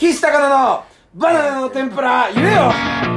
岸高野のバナナの天ぷら言えよ。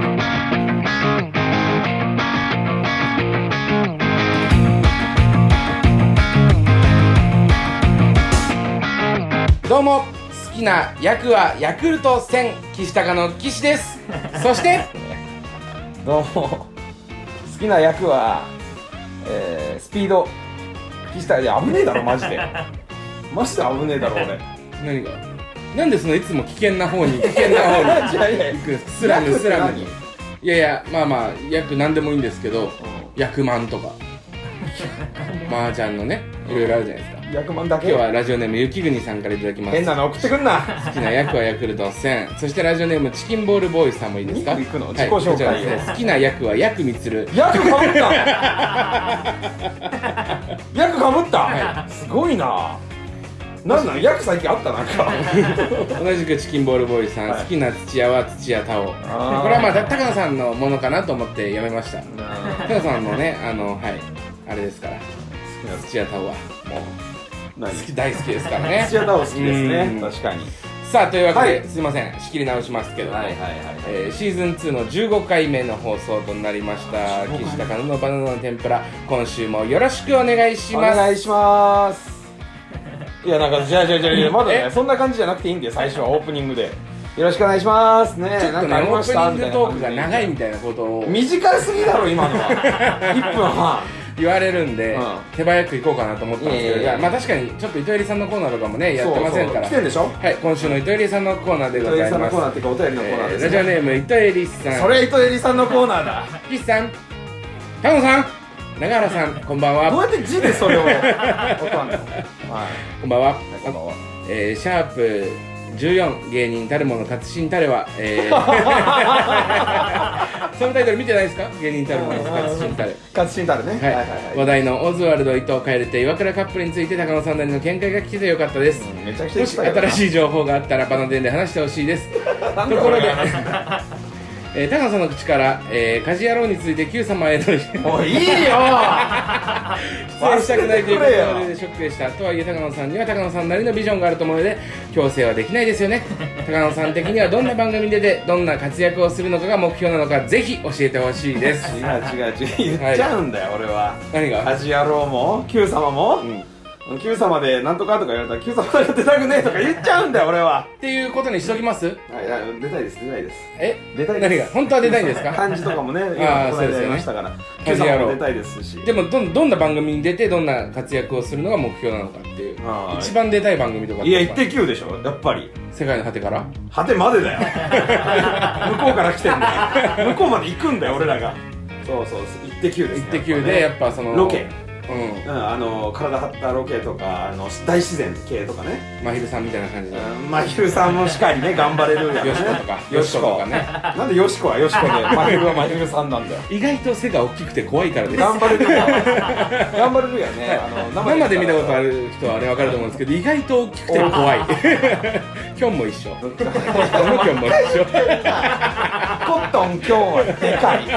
どうも、好きな役はヤクルト1000岸高野岸です。そしてどうも、好きな役は、スピード岸高野。いや、危ねえだろマジでマジで危ねえだろ俺。何が？なんでそのいつも危険な方に行くスラムに。いやいや、まあまあ役なんでもいいんですけど、役満とか麻雀のね、いろいろあるじゃないですか。役満だけ。今日はラジオネーム雪国さんからいただきます。変なの送ってくんな。好きな役はヤクルト1000。そしてラジオネームチキンボールボーイさんもいいですか？行くの？自己紹介を。好きな役はヤクミツル。ヤクかぶったヤクかぶった、はい、すごいな。なんなん、ヤク最近あったなんか同じくチキンボールボーイさん、はい、好きな土屋は土屋太鳳。これはまあ高野さんのものかなと思ってやめました。高野さんのね、はい、あれですから。好きな土屋太鳳はもう大好きですからね。土屋太鳳好きですね、確かに。さあ、というわけで、はい、すいません、仕切り直しますけども、シーズン2の15回目の放送となりました岸高野のバナナの天ぷら、今週もよろしくお願いします。お願いします。いや、なんかじゃあまだね、そんな感じじゃなくていいんで、最初はオープニングでよろしくお願いしますね。ちょっとね、オープニングトークが長いみたいなことを、短すぎだろ今のは1分半言われるんで、手早く行こうかなと思ったんですけど、まあ確かにちょっと糸入さんのコーナーとかもね、やってませんから。来てんでしょ。はい、今週の糸入さんのコーナーでございます。糸入さんのコーナーっていうか、お便りのコーナーです。ラジオネーム糸入さん。それ糸入さんのコーナーだ。岸さん、高野さん、永原さん、こんばんは。どうやって字でそれをこんばんは。こんばんは。シャープ14、芸人たるもの活心たれは、そのタイトル見てないですか？芸人たるもの活心たれ。活心たれね。はい。話題のオズワルド伊藤蛙亭岩倉カップルについて高野さんなりの見解が聞けてよかったです。めちゃくちゃ。もし新しい情報があったらバナデンで話してほしいです。ところで高野さんの口から、家事野郎について Q 様へのもういいよ出演したくないということでショックでした。とはいえ高野さんには高野さんなりのビジョンがあると思うので強制はできないですよね。高野さん的にはどんな番組に出てどんな活躍をするのかが目標なのかぜひ教えてほしいです。違う言っちゃうんだよ、俺は。何が？家事野郎も Q 様も、Q 様でなんとかとか言われたら Q 様が出たくねえとか言っちゃうんだよ俺は。っていうことにしときます。はい、出たいです。出たいです。出たいです。何が？本当は出たいんですか？漢字とかもね、今この間やりましたから Q 様も出たいですし。でもどんな番組に出てどんな活躍をするのが目標なのかっていう、一番出たい番組とか。いや、イッテ Q でしょやっぱり。世界の果てから果てまでだよ向こうから来てんだよ向こうまで行くんだよ俺らが。そうイッテ Q ですね。イッテ Q でやっぱそのロケ、体張ったロケとか大自然系とかね。まひるさんみたいな感じで、まひるさんもしっかりね頑張れるやんね。よしことかよしことかね。なんでよしこはよしこでまひるはまひるさんなんだよ。意外と背が大きくて怖いからです。頑張れるやん頑張れるやんね。生で見たことある人はあれ分かると思うんですけど、意外と大きくて怖いキョンも一緒。キョンも一緒。コットンキョンはでかい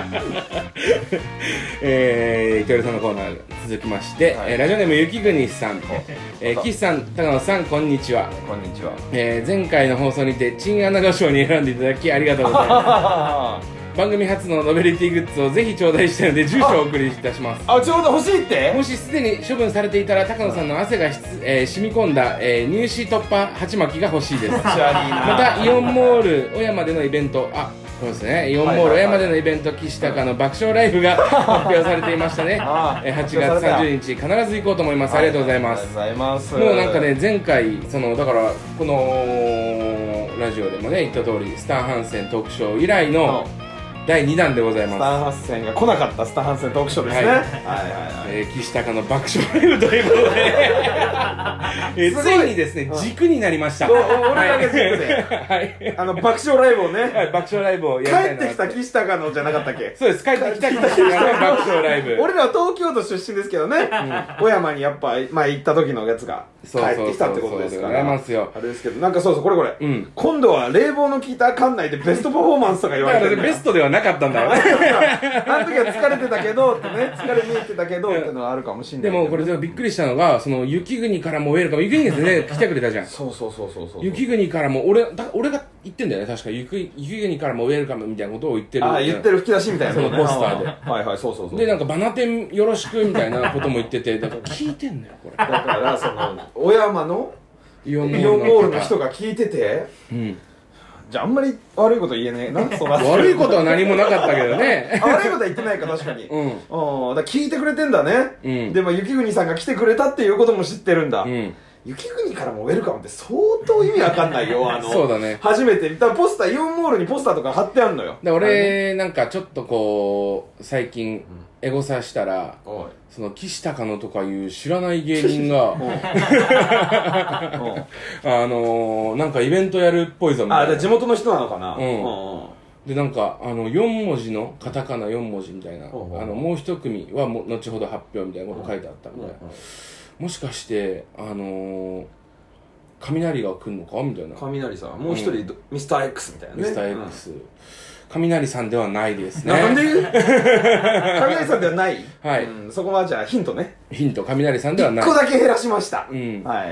糸入さんのコーナー続きまして、ラジオネーム雪国さん、岸さん、高野さん、こんにちは。こんにちは。前回の放送にてチンアナゴ賞に選んでいただきありがとうございます番組初のノベルティグッズをぜひ頂戴したいので住所をお送りいたします。ちょうど欲しいって。もしすでに処分されていたら高野さんの汗が染み込んだ、乳歯突破鉢巻きが欲しいですまたイオンモール小山でのイベント、そうですね、イオンモール小山でのイベント、岸高の爆笑ライブが発表されていましたね8月30日必ず行こうと思います。ありがとうございます。もうなんかね、前回だからこのラジオでもね言った通りスタン・ハンセントークショー以来の第2弾でございます。スタン・ハンセンが来なかったスタン・ハンセントークショーですね。岸高の爆笑ライブということでついにですね、軸になりました。俺だけ軸で爆笑ライブをね、爆笑ライブをやりたいな。帰ってきた岸高のじゃなかったっけ？そうです、帰ってきた岸高の爆笑ライブ。俺らは東京都出身ですけどね、小山にやっぱ前行った時のやつが帰ってきたってことですから。 ますよ。 あれですけど、なんかそうそう、これ、 うん、 今度は冷房の効いた館内でベストパフォーマンスとか言われてる。 ベストではなかったんだよね。 あの時は疲れてたけどってね、疲れ見えてたけどってのはあるかもしれない。 でもこれびっくりしたのが、その雪国からもウェルカム、雪国ですね、来てくれたじゃん。 そう。 雪国からも、俺が言ってんだよね、確か。雪国からもウェルカムみたいなことを言ってる。 言ってる吹き出しみたいな。 そのポスターで。 はい、そう。 で、なんかバナテンよろしくみたいなことも言ってて、だから聞いてんのよ、これ。 だからその小山のイオンモールの人が聞いてて、 うん、 じゃああんまり悪いこと言えねえな。 悪いことは何もなかったけどね。 悪いことは言ってないか、確かに。だから聞いてくれてんだね。でも雪国さんが来てくれたっていうことも知ってるんだ。雪国からもウェルカムって相当意味わかんないよ。 そうだね。 初めて見たポスター、イオンモールにポスターとか貼ってあんのよ。 で俺なんかちょっとこう最近エゴサしたら、その岸高野とかいう知らない芸人がなんかイベントやるっぽいぞみたいな。 じゃあ地元の人なのかな。 でなんか4文字のカタカナ4文字みたいな、もう一組は後ほど発表みたいなこと書いてあったんで、もしかして雷が来るのかみたいな。 雷さんもう一人、ミスター X みたいなね。 ミスター X、雷さんではないですね。 なんで雷さんではない。 はい、 そこはじゃあヒントね。 ヒント、雷さんではない。 1個だけ減らしました。はい、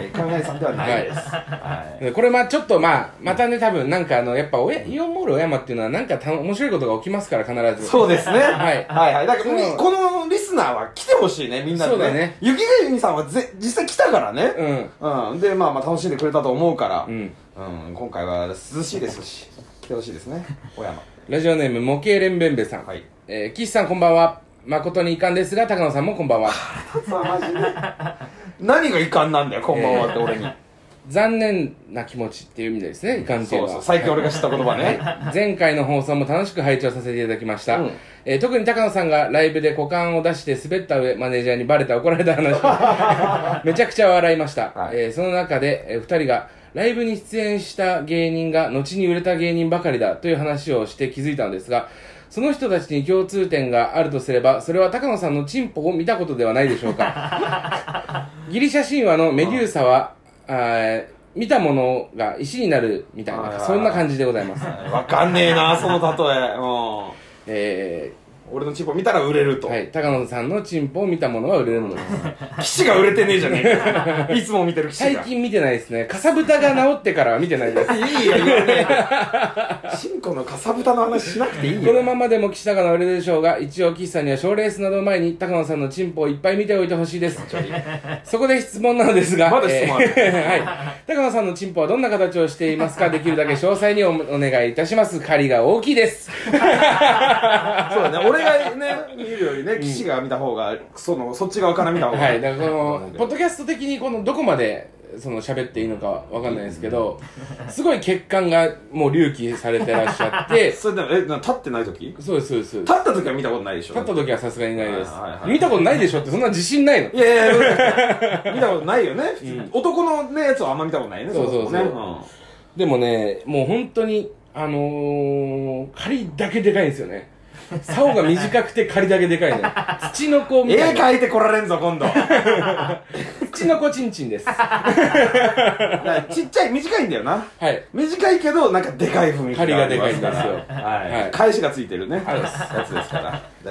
雷さんではないです。 これちょっとまたね、多分なんかやっぱイオンモール小山っていうのはなんか面白いことが起きますから必ず。 そうですね。はい。だからこのリスナーは来てほしいね、みんなでね。そうだね。雪国さんは実際来たからね。で楽しんでくれたと思うから。今回は涼しいですし来てほしいですね、小山。 ラジオネーム模型レンベンベさん。岸さんこんばんは。誠に遺憾ですが高野さんもこんばんは。 マジで何が遺憾なんだよ、こんばんはって俺に。 残念な気持ちっていう意味ですね、遺憾っていうのは。 最近俺が知った言葉ね。 前回の放送も楽しく拝聴させていただきました。特に高野さんがライブで股間を出して滑った上、マネージャーにバレた怒られた話めちゃくちゃ笑いました。その中で2人がライブに出演した芸人が後に売れた芸人ばかりだという話をして気づいたのですが、その人たちに共通点があるとすれば、それは高野さんのチンポを見たことではないでしょうか。ギリシャ神話のメデューサは見たものが石になるみたいな、そんな感じでございます。 わかんねえな、その例え。俺のチンポ見たら売れると。 はい、高野さんのチンポを見たものは売れるのです。 騎士が売れてねえじゃねえか。いつも見てる騎士が。 最近見てないですね。かさぶたが治ってからは見てないです。 いいよ、言わねえ。チンコのかさぶたの話しなくていいよ。 このままでも岸高野売れるでしょうが、一応岸さんには賞レースなど前に高野さんのチンポをいっぱい見ておいてほしいです。そこで質問なのですが、 まだ質問ある。 はい。高野さんのチンポはどんな形をしていますか？できるだけ詳細にお願いいたします。借りが大きいです。 そうだね、俺がね、見るよりね、騎士が見た方が、そっち側から見た方が。 はい、だからポッドキャスト的にどこまで喋っていいのかわかんないですけど、すごい血管がもう隆起されてらっしゃって。 それで立ってない時？ そうです、そうです。 立った時は見たことないでしょ？ 立った時はさすがにないです。見たことないでしょってそんな自信ないの？ いや、見たことないよね。男のね、やつはあんま見たことないね。 そう。でもね、もう本当に、仮だけでかいんですよね。竿が短くて仮だけでかいね。土の子みたいな。 絵描いてこられんぞ、今度。 土の子ちんちんです。 ちっちゃい、短いんだよな。 はい。 短いけど、なんかでかい雰囲気がありますから。 針がでかいんですよ。はい。返しがついてるね。やつですから。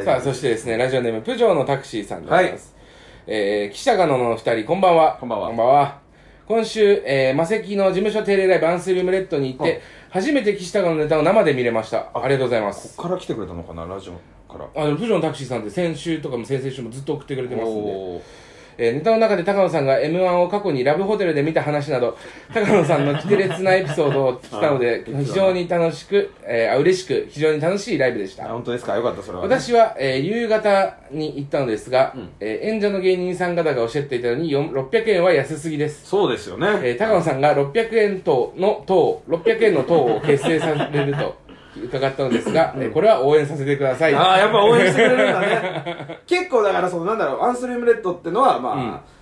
さあ、そしてですね、ラジオネーム、プジョーのタクシーさんでございます。岸高野の2人、こんばんは。 こんばんは。 こんばんは。今週、マセキの事務所定例ライブアンスリウムレッドに行って、初めて岸高野のネタを生で見れました。ありがとうございます。 こっから来てくれたのかな、ラジオから。 プジョーのタクシーさんって先週とかも先々週もずっと送ってくれてますんで。ネタの中で高野さんが M1 を過去にラブホテルで見た話など、高野さんのキテレツなエピソードを聞いたので、非常に楽しく、嬉しく、非常に楽しいライブでした。 本当ですか？よかった、それは、 ね。私は、夕方に行ったのですが、演者の芸人さん方がおっしゃっていたように、600円は安すぎです。 そうですよね。 高野さんが600円の党を結成されると。伺ったのですが、これは応援させてください。 やっぱ応援してくれるんだね。結構だからなんだろう、アンスリウムレッドってのは、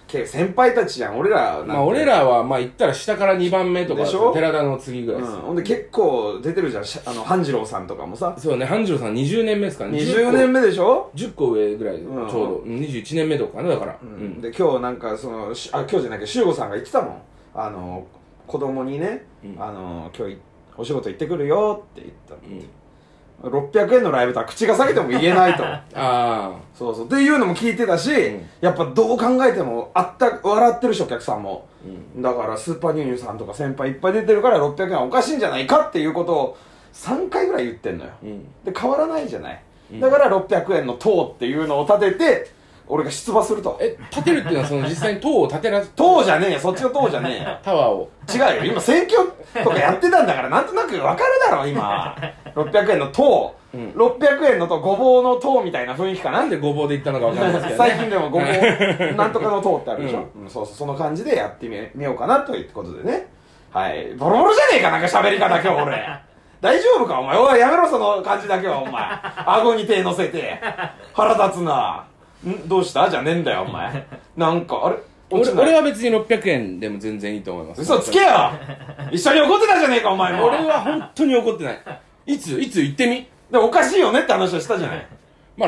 先輩たちじゃん、俺らなんて。 まあ俺らは、まあ言ったら下から2番目とか、 でしょ寺田の次ぐらいです。 ほんで結構出てるじゃん、半次郎さんとかもさ。 そうね、半次郎さん20年目ですからね。 20年目でしょ ?10 個上ぐらいで、ちょうど。21年目とかね、だから。 で、今日なんか今日じゃないけど、修吾さんが言ってたもん。子供にね、今日お仕事行ってくるよって言ったの。600円のライブとは口が裂けても言えないと。 ああ。 そうそう。っていうのも聞いてたし、やっぱどう考えても笑ってるし、お客さんも。だからスーパーニューニューさんとか先輩いっぱい出てるから600円はおかしいんじゃないかっていうことを3回ぐらい言ってんのよ。で、変わらないじゃない。だから600円の塔っていうのを立てて、俺が出馬すると。 立てるっていうのはその実際に塔を立てらず。 塔じゃねえよ、そっちの塔じゃねえよ。 タワーを。 違うよ、今選挙とかやってたんだからなんとなくわかるだろ、今。600円の塔。600円の塔、ごぼうの塔みたいな雰囲気かな。 なんでごぼうで言ったのかわかんないですけど、 最近でもごぼう、なんとかの塔ってあるでしょ。そうそう、その感じでやってみようかなということでね。はい。ボロボロじゃねえか、なんか喋り方今日俺。大丈夫かお前。おい、やめろ、その感じだけは、お前。顎に手乗せて。腹立つな。どうしたじゃねえんだよ、お前。なんか、あれ俺は別に600円でも全然いいと思います。 嘘つけよ一緒に怒ってたじゃねえか、お前も。 俺は本当に怒ってない。いつ言ってみ。 でもおかしいよねって話をしたじゃない。 まあ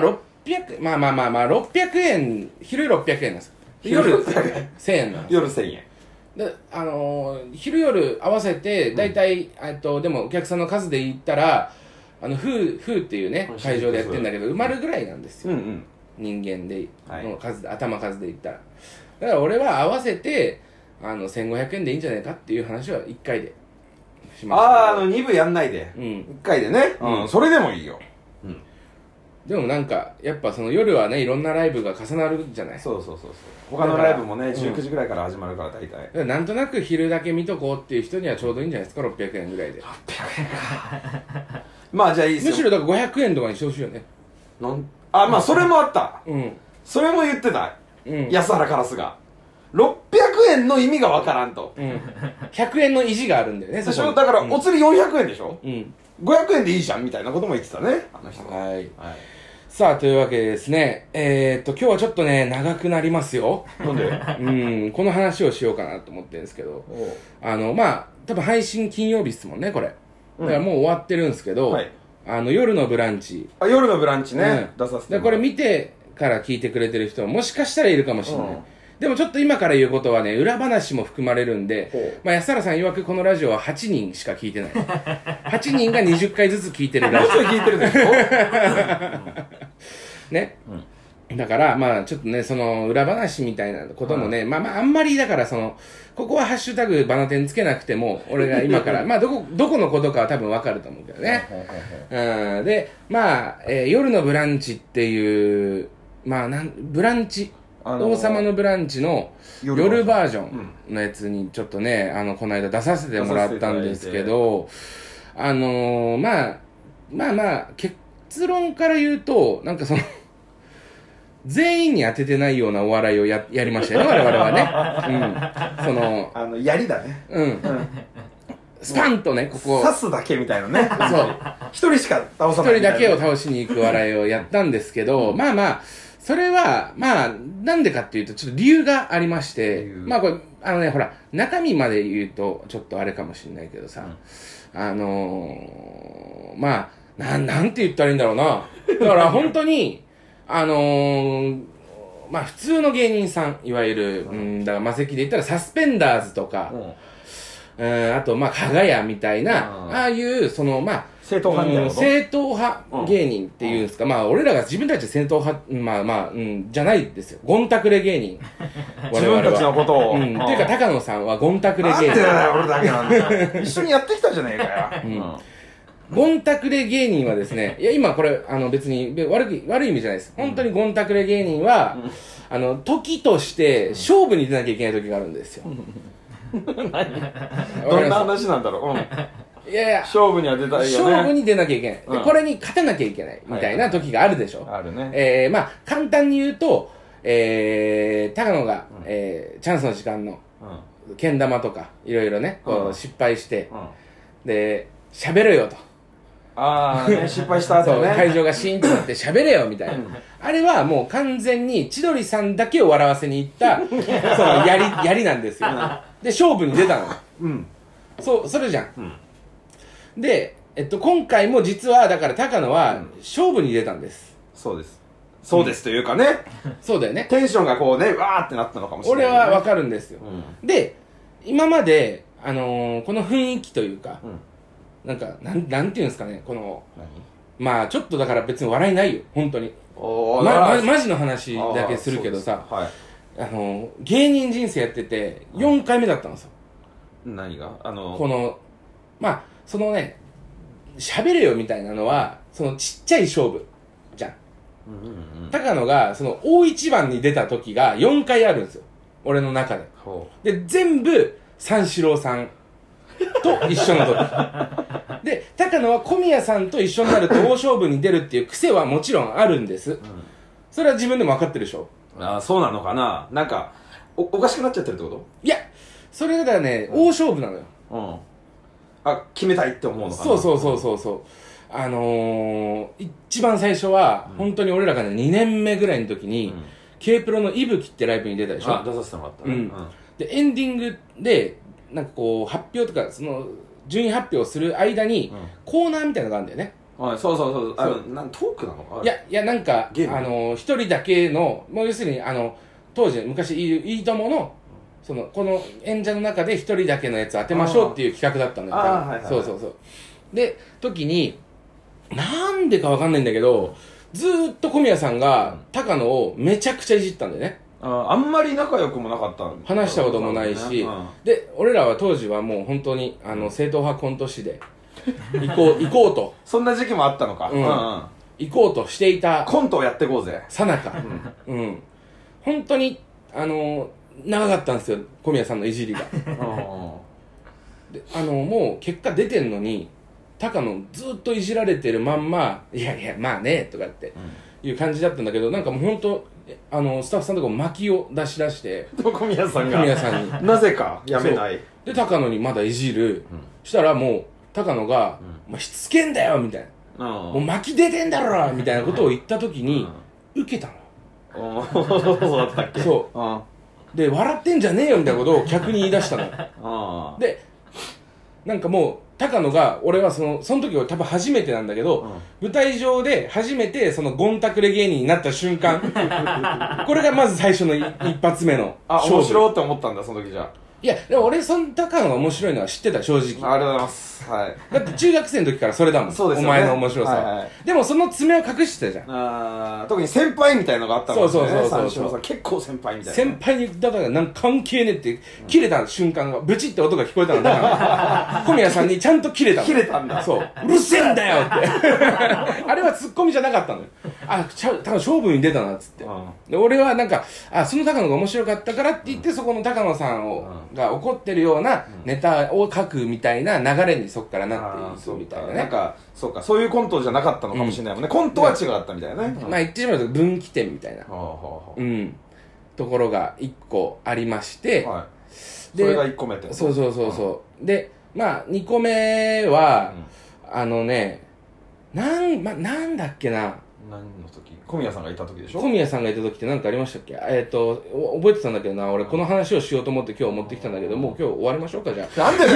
600円、昼600円なんです。夜1000円なんです。 夜1000円。 で、昼夜合わせて、だいたい、でもお客さんの数で言ったら、風っていうね、会場でやってんだけど、埋まるぐらいなんですよ。人間で、の数で、頭数で言ったら。だから俺は合わせて、1500円でいいんじゃないかっていう話は1回でしました。 2部やんないで。1回でね。それでもいいよ。 でもなんか、やっぱその夜はね、いろんなライブが重なるじゃない。 そう。他のライブもね、19時ぐらいから始まるから大体。 なんとなく昼だけ見とこうっていう人にはちょうどいいんじゃないですか、600円ぐらいで。 600円か。まあじゃあいいっすよ。 むしろだから500円とかにしてほしいよね。 まあそれもあった。それも言ってた。安原カラスが。600円の意味がわからんと。 100円の意地があるんだよね、 でしょ。だから、お釣り400円でしょ。500円でいいじゃんみたいなことも言ってたね、あの人が。 はい。さあ、というわけでですね、今日はちょっとね、長くなりますよ。 なんでこの話をしようかなと思ってるんですけど、まあ、多分配信金曜日ですもんね、これ。だからもう終わってるんですけど、夜のブランチ。 夜のブランチね、出させてこれ見てから聞いてくれてる人もしかしたらいるかもしれない。でもちょっと今から言うことはね、裏話も含まれるんで、まあ安原さん曰くこのラジオは8人しか聞いてない。8人が20回ずつ聞いてるラジオ。 もうちょい聞いてるでしょね。だから、まあちょっとね、その裏話みたいなこともね、まああんまりだからここはハッシュタグバナテンつけなくても、俺が今から、まあどこのことかは多分わかると思うけどね。で、まあ、夜のブランチっていう、まあブランチ。王様のブランチの夜バージョンのやつにちょっとね、この間出させてもらったんですけど、まあ、結論から言うと、なんか全員に当ててないようなお笑いをやりましたよね、我々はね。 槍だね。 スパンとね、ここ。 刺すだけみたいなね。 そう。 一人しか倒さない。 一人だけを倒しに行く笑いをやったんですけど、まあ、それは、まあ、なんでかっていうと、ちょっと理由がありまして、まあこれ、ほら、中身まで言うと、ちょっとあれかもしれないけどさ、まあ、なんて言ったらいいんだろうな。だから本当に、まあ普通の芸人さん、いわゆる、だから魔石で言ったらサスペンダーズとか、あと、まあ、かがやみたいな、ああいう、まあ、 正統派みたいなこと正統派芸人っていうんですか、まあ、俺らが自分たちで正統派、じゃないですよ。ゴンタクレ芸人。 自分たちのことを。 っていうか、高野さんはゴンタクレ芸人。 なんでだよ、俺だけなんだよ。一緒にやってきたじゃねえかよ。 ゴンタクレ芸人はですね、いや、今これ、別に悪い意味じゃないです。本当にゴンタクレ芸人は、時として勝負に出なきゃいけない時があるんですよ。 どんな話なんだろう。 いやいや、 勝負には出たいよね。 勝負に出なきゃいけない。でこれに勝てなきゃいけないみたいな時があるでしょ。 あるね。 まあ、簡単に言うと、高野が、チャンスの時間の、けん玉とか、いろいろね、こう失敗して、で、喋れよと。 失敗した後ね。 そう、会場がシーンとなって喋れよみたいな、あれはもう完全に千鳥さんだけを笑わせに行ったそのやりなんですよ、で勝負に出たの、それじゃん、で、今回も実はだから高野は勝負に出たんです、 そうですというかね、 そうだよね、 テンションがこうねわーってなったのかもしれない、 俺はわかるんですよ、で今までこの雰囲気というか、なんかなんていうんですかね、このまあちょっとだから別に笑いないよ本当に、マジの話だけするけどさ、芸人人生やってて4回目だったんですよ。 何がこのまあそのね、喋れよみたいなのはそのちっちゃい勝負じゃん、高野がその大一番に出た時が4回あるんですよ俺の中で、で全部三四郎さんと一緒の時で、高野は小宮さんと一緒になると大勝負に出るっていう癖はもちろんあるんです、それは自分でも分かってるでしょ。 そうなのかな、なんか おかしくなっちゃってるってこと？ いや、それがね、大勝負なのよ、 決めたいって思うのかな。 そう一番最初は、本当に俺らがね2年目ぐらいの時に、K プロのいぶきってライブに出たでしょ。 出させてもらったね、 でエンディングでなんかこう発表とかその順位発表する間に、コーナーみたいなのがあるんだよね。 そうトークなのか。 いやなんか一人だけの、もう要するに当時昔いいとものそのこの演者の中で一人だけのやつ当てましょうっていう企画だったのよ。そうで時になんでかわかんないんだけど、ずーっと小宮さんが高野をめちゃくちゃいじったんだよね。 あんまり仲良くもなかった話したこともないし、で俺らは当時はもう本当に正統派コント師で行こうとそんな時期もあったのか、 行こうとしていたコントをやっていこうぜさなか、本当に長かったんですよ小宮さんのいじりがでもう結果出てんのに高野ずっといじられてるまんま、いやいやまあねとかっていう感じだったんだけど、なんかもう本当スタッフさんとかも薪を出して小宮さんになぜかやめないで高野にまだいじる、したらもう高野が「しつけんだよ」みたいな、もう薪出てんだろみたいなことを言った時に受けたの。 そうだったっけ。 そうで笑ってんじゃねえよみたいなことを客に言い出したのでなんかもう高野が、俺はその時は多分初めてなんだけど、舞台上で初めてそのゴンタクレ芸人になった瞬間これがまず最初の一発目の勝負。面白いって思ったんだその時じゃ。 いやでも俺その高野が面白いのは知ってた、正直。ありがとうございます、 だって中学生の時からそれだもん。そうですよね、お前の面白さ、でもその爪を隠してたじゃん。 特に先輩みたいのがあったもんね。 そう結構先輩みたいな。 先輩にだからなんか関係ねえって切れた瞬間がブチって音が聞こえたのだから小宮さんにちゃんと切れたの。 切れたんだ。 そう、うるせえんだよってあれはツッコミじゃなかったのよ。多分勝負に出たなっつって、で俺はなんかその高野が面白かったからって言って、そこの高野さんが怒ってるようなネタを書くみたいな流れにそこからなっていくみたいなね。 なんかそういうコントじゃなかったのかもしれないもんね、コントは違ったみたいなね。 まあ言ってしまうと分岐点みたいなところが1個ありまして、 それが1個目ってこと。 そうでまあ2個目はなんだっけな、 何の時？小宮さんがいた時でしょ。 小宮さんがいた時って何かありましたっけ。覚えてたんだけどな、俺この話をしようと思って今日持ってきたんだけど、もう今日終わりましょうか。じゃあなんでだ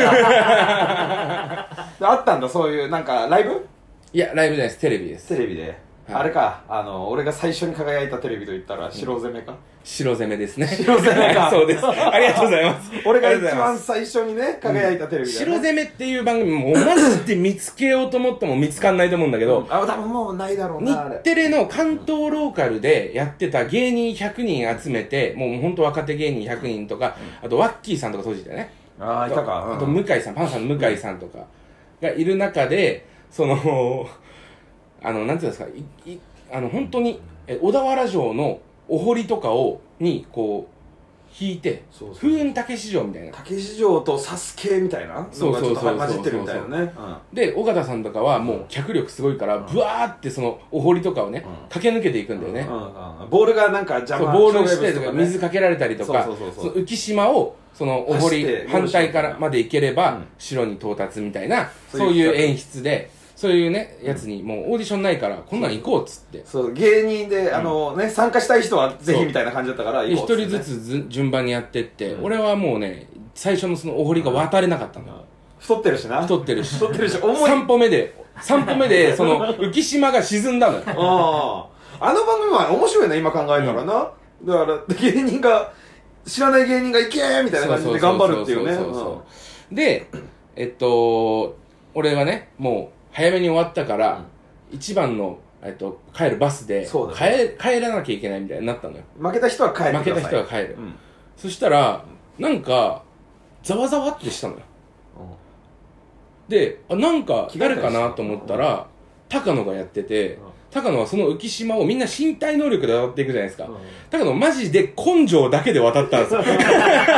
よあったんだそういうなんかライブ。 いやライブじゃないです、テレビです。 テレビで、あれか、俺が最初に輝いたテレビと言ったら白攻めか。 白攻めですね。 白攻めかそうです。ありがとうございます。 俺が一番最初にね輝いたテレビだよね。 白攻めっていう番組もうマジで見つけようと思っても見つかんないと思うんだけど、 多分もうないだろうな。 日テレの関東ローカルでやってた芸人100人集めて、もう本当若手芸人100人とか、あとワッキーさんとか当時だよね。 いたか。 あと向井さん、パンさんの向井さんとかがいる中で、なんていうんですか、本当に小田原城のお堀とかにこう引いて、風雲竹市場みたいな、 竹市場とサスケみたいなのがちょっと混じってるみたいなね。 で尾形さんとかはもう脚力すごいからブワーってそのお堀とかをね駆け抜けていくんだよね。 ボールがなんか邪魔、 ボールしてとか水かけられたりとか、その浮島をそのお堀反対からまで行ければ城に到達みたいな、そういう演出でそういうねやつにもうオーディションないからこんなん行こうっつって、 そう芸人で参加したい人はぜひみたいな感じだったから一人ずつ順番にやってって、俺はもうね最初のそのお堀が渡れなかったの。 太ってるしな。 太ってるし重い。 3歩目でその浮島が沈んだのよ。 あの番組は面白いね今考えたらな。だから芸人が知らない芸人が行けーみたいな感じで頑張るっていうね。 で俺はねもう早めに終わったから、一番の帰るバスで帰らなきゃいけないみたいになったのよ。 負けた人は帰る。 負けた人は帰る。そしたらなんかざわざわってしたのよ。でなんか誰かなと思ったら高野がやってて、高野はその浮島をみんな身体能力で渡っていくじゃないですか。高野マジで根性だけで渡ったんですよ。だ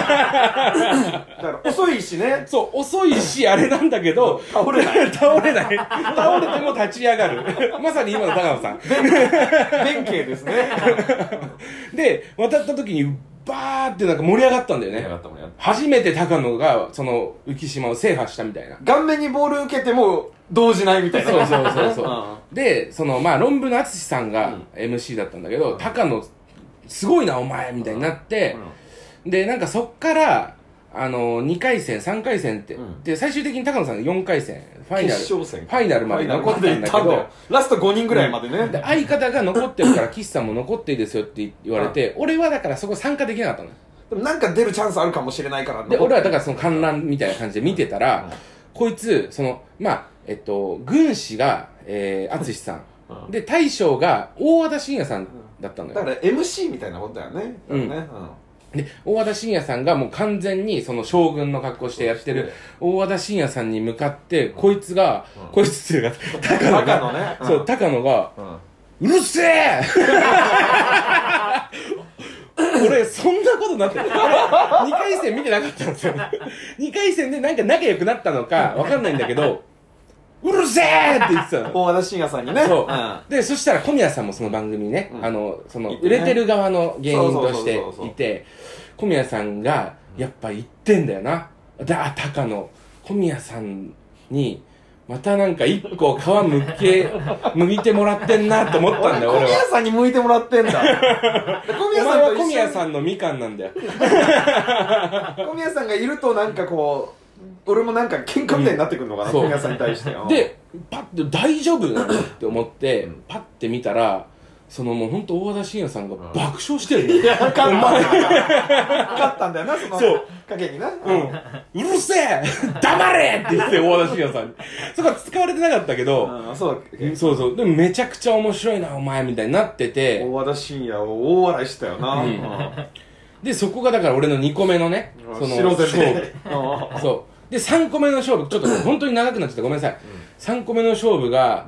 から遅いしね。 そう、遅いしあれなんだけど倒れない倒れても立ち上がる。まさに今の高野さん弁慶ですね。 で渡った時にバーってなんか盛り上がったんだよね。初めて高野がその浮島を制覇したみたいな。 顔面にボール受けても動じないみたいな。 そうでその論文の淳さんが MC だったんだけど、高野すごいなお前みたいになって、でなんかそっから2回戦3回戦って、で最終的に高野さんが4回戦ファイナルまで残ったんだけど、 ラスト5人ぐらいまでね。 で相方が残ってるから岸さんも残っていいですよって言われて、俺はだからそこ参加できなかったの。 でもなんか出るチャンスあるかもしれないからで俺はだからその観覧みたいな感じで見てたら、こいつその軍師が淳さんで大将が大和田伸也さんだったのよ。 だから MC みたいなことだよね。 で大和田伸也さんがもう完全にその将軍の格好してやってる大和田伸也さんに向かってこいつが、こいつっていうか高野がうるせえ俺そんなことなって2回戦見てなかったんですよ。2回戦でなんか仲良くなったのかわかんないんだけど、うるせえって言ってたの。 大和田伸也さんにね。 でそしたら小宮さんもその番組にね、その売れてる側の芸人としていて、小宮さんがやっぱ言ってんだよな。高野小宮さんにまたなんか一個皮むいてもらってんなと思ったんだよ。俺は小宮さんに向いてもらってんだ。 お前は小宮さんのみかんなんだよ。 小宮さんがいるとなんかこう俺もなんか喧嘩みたいになってくるのかな、小宮さんに対して。 でパッて大丈夫って思ってパッて見たら、そのもう本当大和田伸也さんが爆笑してるの。 勝ったんだよな、その影にな。 うるせえ黙れって言って大和田伸也さんに。そこは使われてなかったけど、そうでもめちゃくちゃ面白いなお前みたいになってて、 大和田伸也を大笑いしたよな。 でそこがだから俺の2個目のね、その勝負。そうで3個目の勝負、ちょっと本当に長くなっちゃったごめんなさい。3個目の勝負が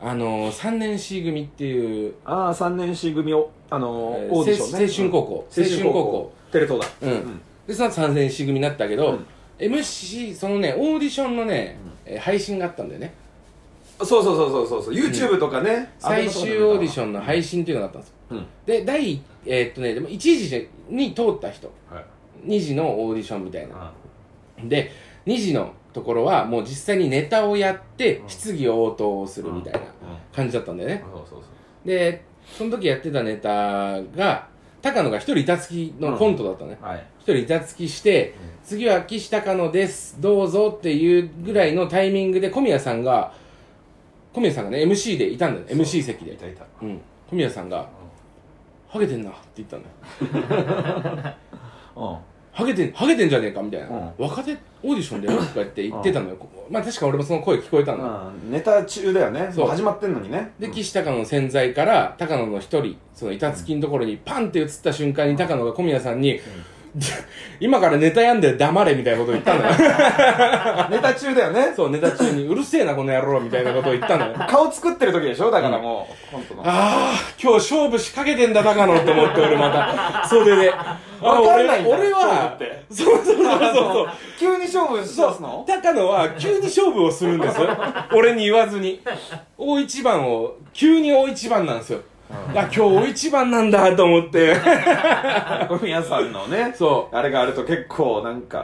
3年 C 組っていう、 3年 C 組をオーディションね、 青春高校テレ東だ。 でその後3年 C 組になったけど、MC そのねオーディションのね配信があったんだよね。 そう YouTube とかね、 最終オーディションの配信っていうのがあったんですよ。ででも1時に通った人、2時のオーディションみたいなで、2時のところはもう実際にネタをやって質疑応答をするみたいな感じだったんだよね。でその時やってたネタが高野が一人板付きのコントだったね。一人板付きして、次は岸高野ですどうぞっていうぐらいのタイミングで小宮さんがね MC でいたんだよ。 MC 席で小宮さんがハゲてんなって言ったんだよ。ハゲてんじゃねえかみたいな、若手オーディションでやるとか言ってたのよ。確か俺もその声聞こえたの。 ネタ中だよね。そう始まってんのにね。 で岸高野の洗剤から高野の一人その板付きのところにパンって映った瞬間に高野が小宮さんに今からネタやんで黙れみたいなことを言ったのよ。 ネタ中だよね。 そうネタ中にうるせえなこの野郎みたいなことを言ったのよ。 顔作ってる時でしょ。だからもう本当の今日勝負仕掛けてんだ高野って思って俺また袖で俺はそう急に勝負しますの。 高野は急に勝負をするんですよ。俺に言わずに大一番を急に大一番なんですよ。今日大一番なんだと思って小宮さんのね、あれがあると結構なんか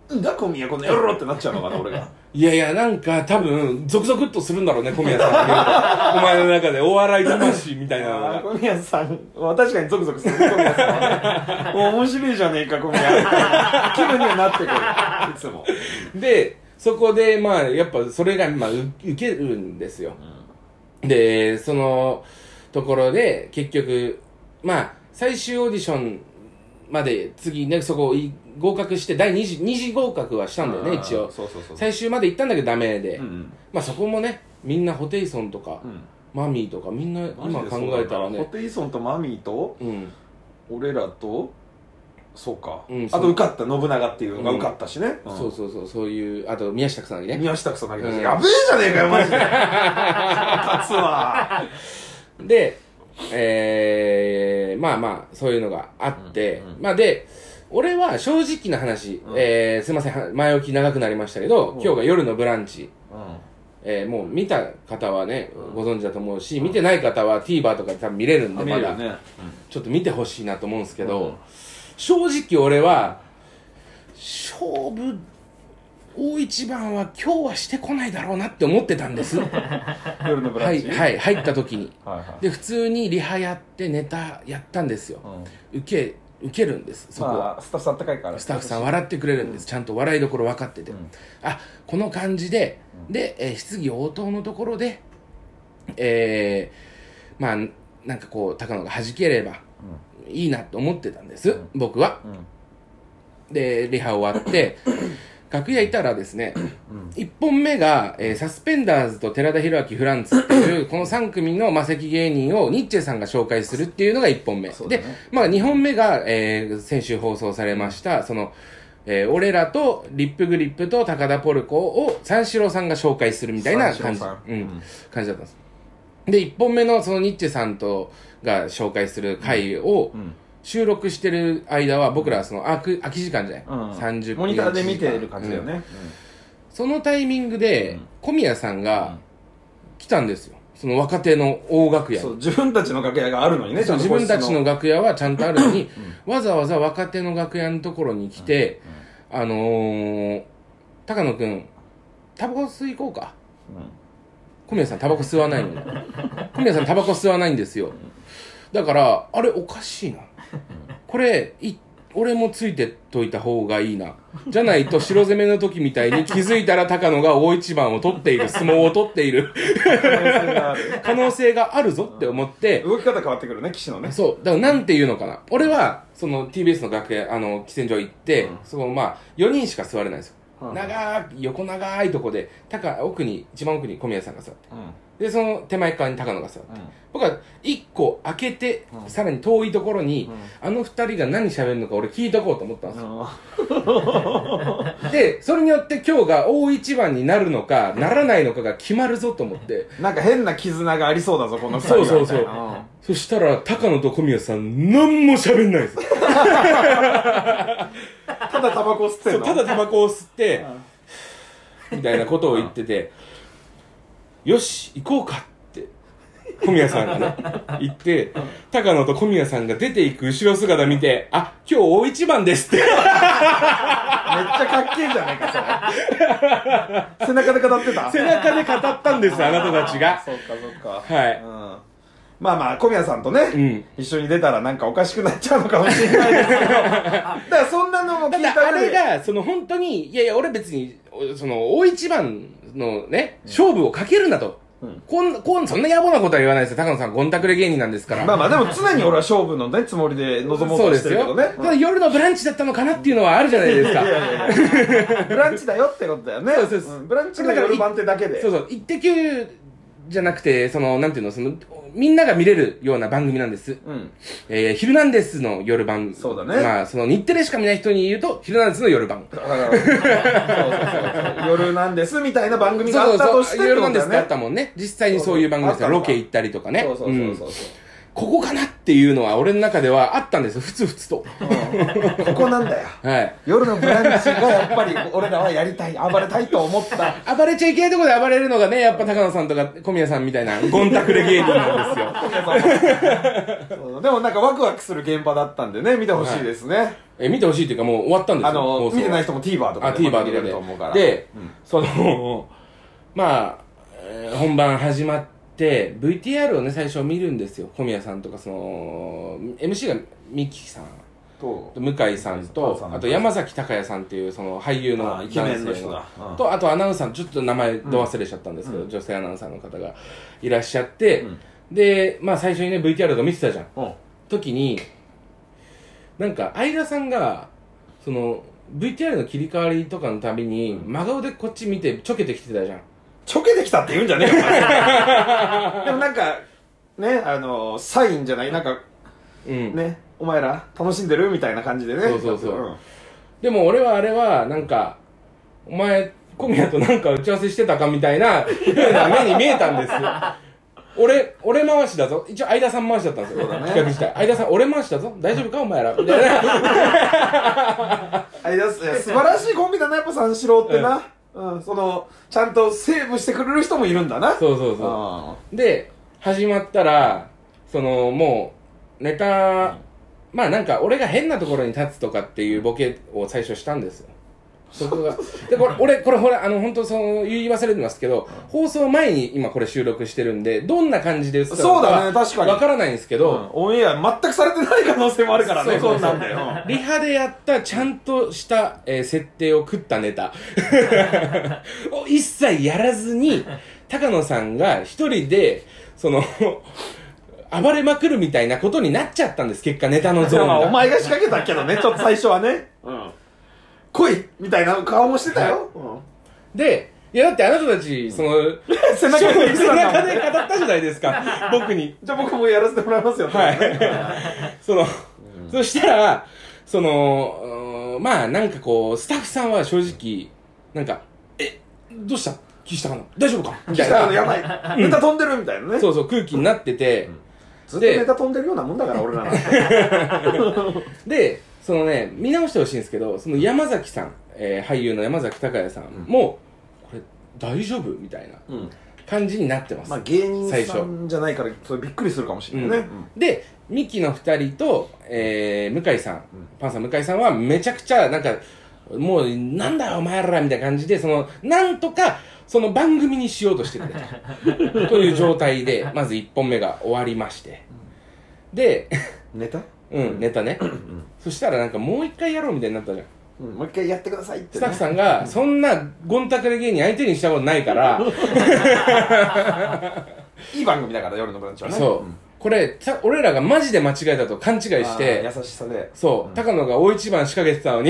だ小宮この野郎ってなっちゃうのかな俺が。 いやいや、なんか多分ゾクゾクっとするんだろうね、小宮さんお前の中でお笑い魂みたいなのが。 小宮さんは確かにゾクゾクする。小宮さんはね、もう面白いじゃねえか小宮気分にはなってくるいつもで、そこでまあやっぱそれがまあ受けるんですよ、でそのところで結局まあ最終オーディションまで次ね、そこ合格して第2次合格はしたんだよね、一応。 そう最終まで行ったんだけどダメで、まあそこもね、みんなホテイソンとか、マミーとかみんな今考えたらね、 ホテイソンとマミーと、俺らとそうか、あと受かった信長っていうのが受かったしね、 そうそういうあと宮下草薙ね、 宮下草薙ね、やべえじゃねえかよマジで勝つわでまあまあそういうのがあって、まあで俺は正直な話、すいません前置き長くなりましたけど、今日が夜のブランチ、もう見た方はねご存知だと思うし、見てない方は TVer とかで多分見れるんで、まだちょっと見てほしいなと思うんですけど、正直俺は勝負大一番は今日はしてこないだろうなって思ってたんです夜のブランチ、 はい、入った時にで普通にリハやってネタやったんですよ、受けるんです、そこは、 スタッフさん高いからスタッフさん笑ってくれるんです、ちゃんと笑いどころ分かってて、あこの感じで、質疑応答のところでまあなんかこう高野が弾ければいいなと思ってたんです、僕は、でリハ終わって楽屋いたらですね、1本目が、サスペンダーズと寺田裕明フランツっていうこの3組の魔石芸人をニッチェさんが紹介するっていうのが1本目、で、まあ、2本目が、先週放送されましたその、俺らとリップグリップと高田ポルコを三四郎さんが紹介するみたいな感じ、感じだったんです。で1本目のそのニッチェさんとが紹介する回を、収録してる間は僕らはその空き時間じゃない、30分モニターで見てる感じだよね、 そのタイミングで小宮さんが来たんですよ、その若手の大楽屋に。 そう自分たちの楽屋があるのにね、 自分たちの楽屋はちゃんとあるのにわざわざ若手の楽屋のところに来て、高野くんタバコ吸い行こうか、小宮さんタバコ吸わないのに小宮さんタバコ吸わないんですよ、だからあれおかしいな、これ俺もついてといた方がいいな、じゃないと白攻めの時みたいに気づいたら高野が大一番を取っている、相撲を取っている可能性があるぞって思って、 動き方変わってくるね、騎士のね。 そうだからなんていうのかな、俺はその TBS の楽屋喫煙所行って、そのまあ4人しか座れないんですよ、横長いとこで奥に一番奥に小宮さんが座って、でその手前側に高野が座って、僕は1個開けて、さらに遠いところに、あの2人が何喋るのか俺聞いとこうと思ったんですよでそれによって今日が大一番になるのかならないのかが決まるぞと思って、 なんか変な絆がありそうだぞこの2人は。 そう、そしたら高野と小宮さん何も喋んないですただタバコ吸ってんの。 ただタバコを吸ってみたいなことを言ってて、よし行こうかって小宮さんがね言って、高野と小宮さんが出ていく後ろ姿見て、あ今日大一番ですってめっちゃかっけえじゃねえかそれ背中で語ってた。 背中で語ったんですあなたたちが。 そうかはい、 まあまあ小宮さんとね、一緒に出たらなんかおかしくなっちゃうのかもしれないですけどだからそんなのも聞いた上で、あれがその本当にいや俺別にその大一番のね、勝負をかけるなと、そんな野暮なことは言わないですよ、高野さんゴンタクレ芸人なんですから。 まあまあでも常に俺は勝負のねつもりで臨もうとしてるけどね。 ただ夜のブランチだったのかなっていうのはあるじゃないですかブランチだよってことだよね。ブランチの夜番ってだけで、 イッテ Qじゃなくて、そのなんていうの、そのみんなが見れるような番組なんです。ヒルナンデスの夜番。 そうだね。 まあその日テレしか見ない人に言うとヒルナンデスの夜番。 夜なんですみたいな番組があったとして、 夜なんですってあったもんね。実際にそういう番組ですよ。ロケ行ったりとかね。 ここかなっていうのは俺の中ではあったんですよ、ふつふつと。 ここなんだよ。はい。夜のブランチがやっぱり俺らはやりたい、暴れたいと思った。 暴れちゃいけないところで暴れるのがね、やっぱ高野さんとか小宮さんみたいなゴンタクレ芸人なんですよ。でもなんかワクワクする現場だったんでね、見てほしいですね。 見てほしいっていうかもう終わったんですよ。 見てない人も TVer とかで見れると思うから。 で、まあ、本番始まって、VTR をね、最初見るんですよ。小宮さんとか、MC がミキさんと、向井さんと、あと山崎隆也さんっていう、俳優のイケメンの人だ。 と、あとアナウンサー、ちょっと名前ど忘れちゃったんですけど、女性アナウンサーの方がいらっしゃって、で、まあ最初にね、VTR とか見てたじゃん。時に、なんか、相田さんが、VTR の切り替わりとかのたびに、真顔でこっち見て、ちょけてきてたじゃん。 ちょけてきたって言うんじゃねえよ、でもなんか、ね、サインじゃないなんか、ね、お前ら楽しんでるみたいな感じでね。 そう。でも俺はあれは、なんか、お前、小宮となんか打ち合わせしてたかみたいな、目に見えたんですよ。俺回しだぞ。一応相田さん回しだったんですよ。企画自体。相田さん、俺回しだぞ。大丈夫かお前ら。みたいな。 相田さん、素晴らしいコンビだな、やっぱ三四郎ってな。ちゃんとセーブしてくれる人もいるんだな。 そう。で、始まったら、もう、ネタ、まあなんか、俺が変なところに立つとかっていうボケを最初したんですよ。そこが。で、これ、本当言い忘れてますけど、放送前に今これ収録してるんで、どんな感じで映ったのかわからないんですけど、 オンエア全くされてない可能性もあるからね、そうなんだよ。 リハでやったちゃんとした、設定を食ったネタを一切やらずに、高野さんが一人で、暴れまくるみたいなことになっちゃったんです、結果ネタのゾーンが。 お前が仕掛けたけどね、ちょっと最初はね。来いみたいな顔もしてたよ。 で、いやだってあなたたち、背中で語ったじゃないですか、僕に。 じゃあ僕もやらせてもらいますよ。 はい。そしたら、まあなんかこう、スタッフさんは正直、なんか、どうした岸高野大丈夫かみたいな。 やばい。ネタ飛んでるみたいなね。 そう空気になってて。 ずっとネタ飛んでるようなもんだから、俺らなんて。 で、見直してほしいんですけど、山崎さん、俳優の山崎隆也さんも、これ大丈夫みたいな感じになってます。 まあ芸人さんじゃないから、それびっくりするかもしれないね。 で、ミキの二人と、向井さん、パンサー向井さんはめちゃくちゃ、なんか、もう、なんだよお前らみたいな感じで、なんとか、番組にしようとしてくれた。という状態で、まず1本目が終わりまして。で、 ネタネタね。そしたらなんかもう一回やろうみたいになったじゃん。 もう一回やってくださいって。 スタッフさんが、そんなゴンタクレ芸人相手にしたことないから。 いい番組だから、夜のブランチはね。 そう。これ、俺らがマジで間違えたと勘違いして。 優しさで。 そう。高野が大一番仕掛けてたのに。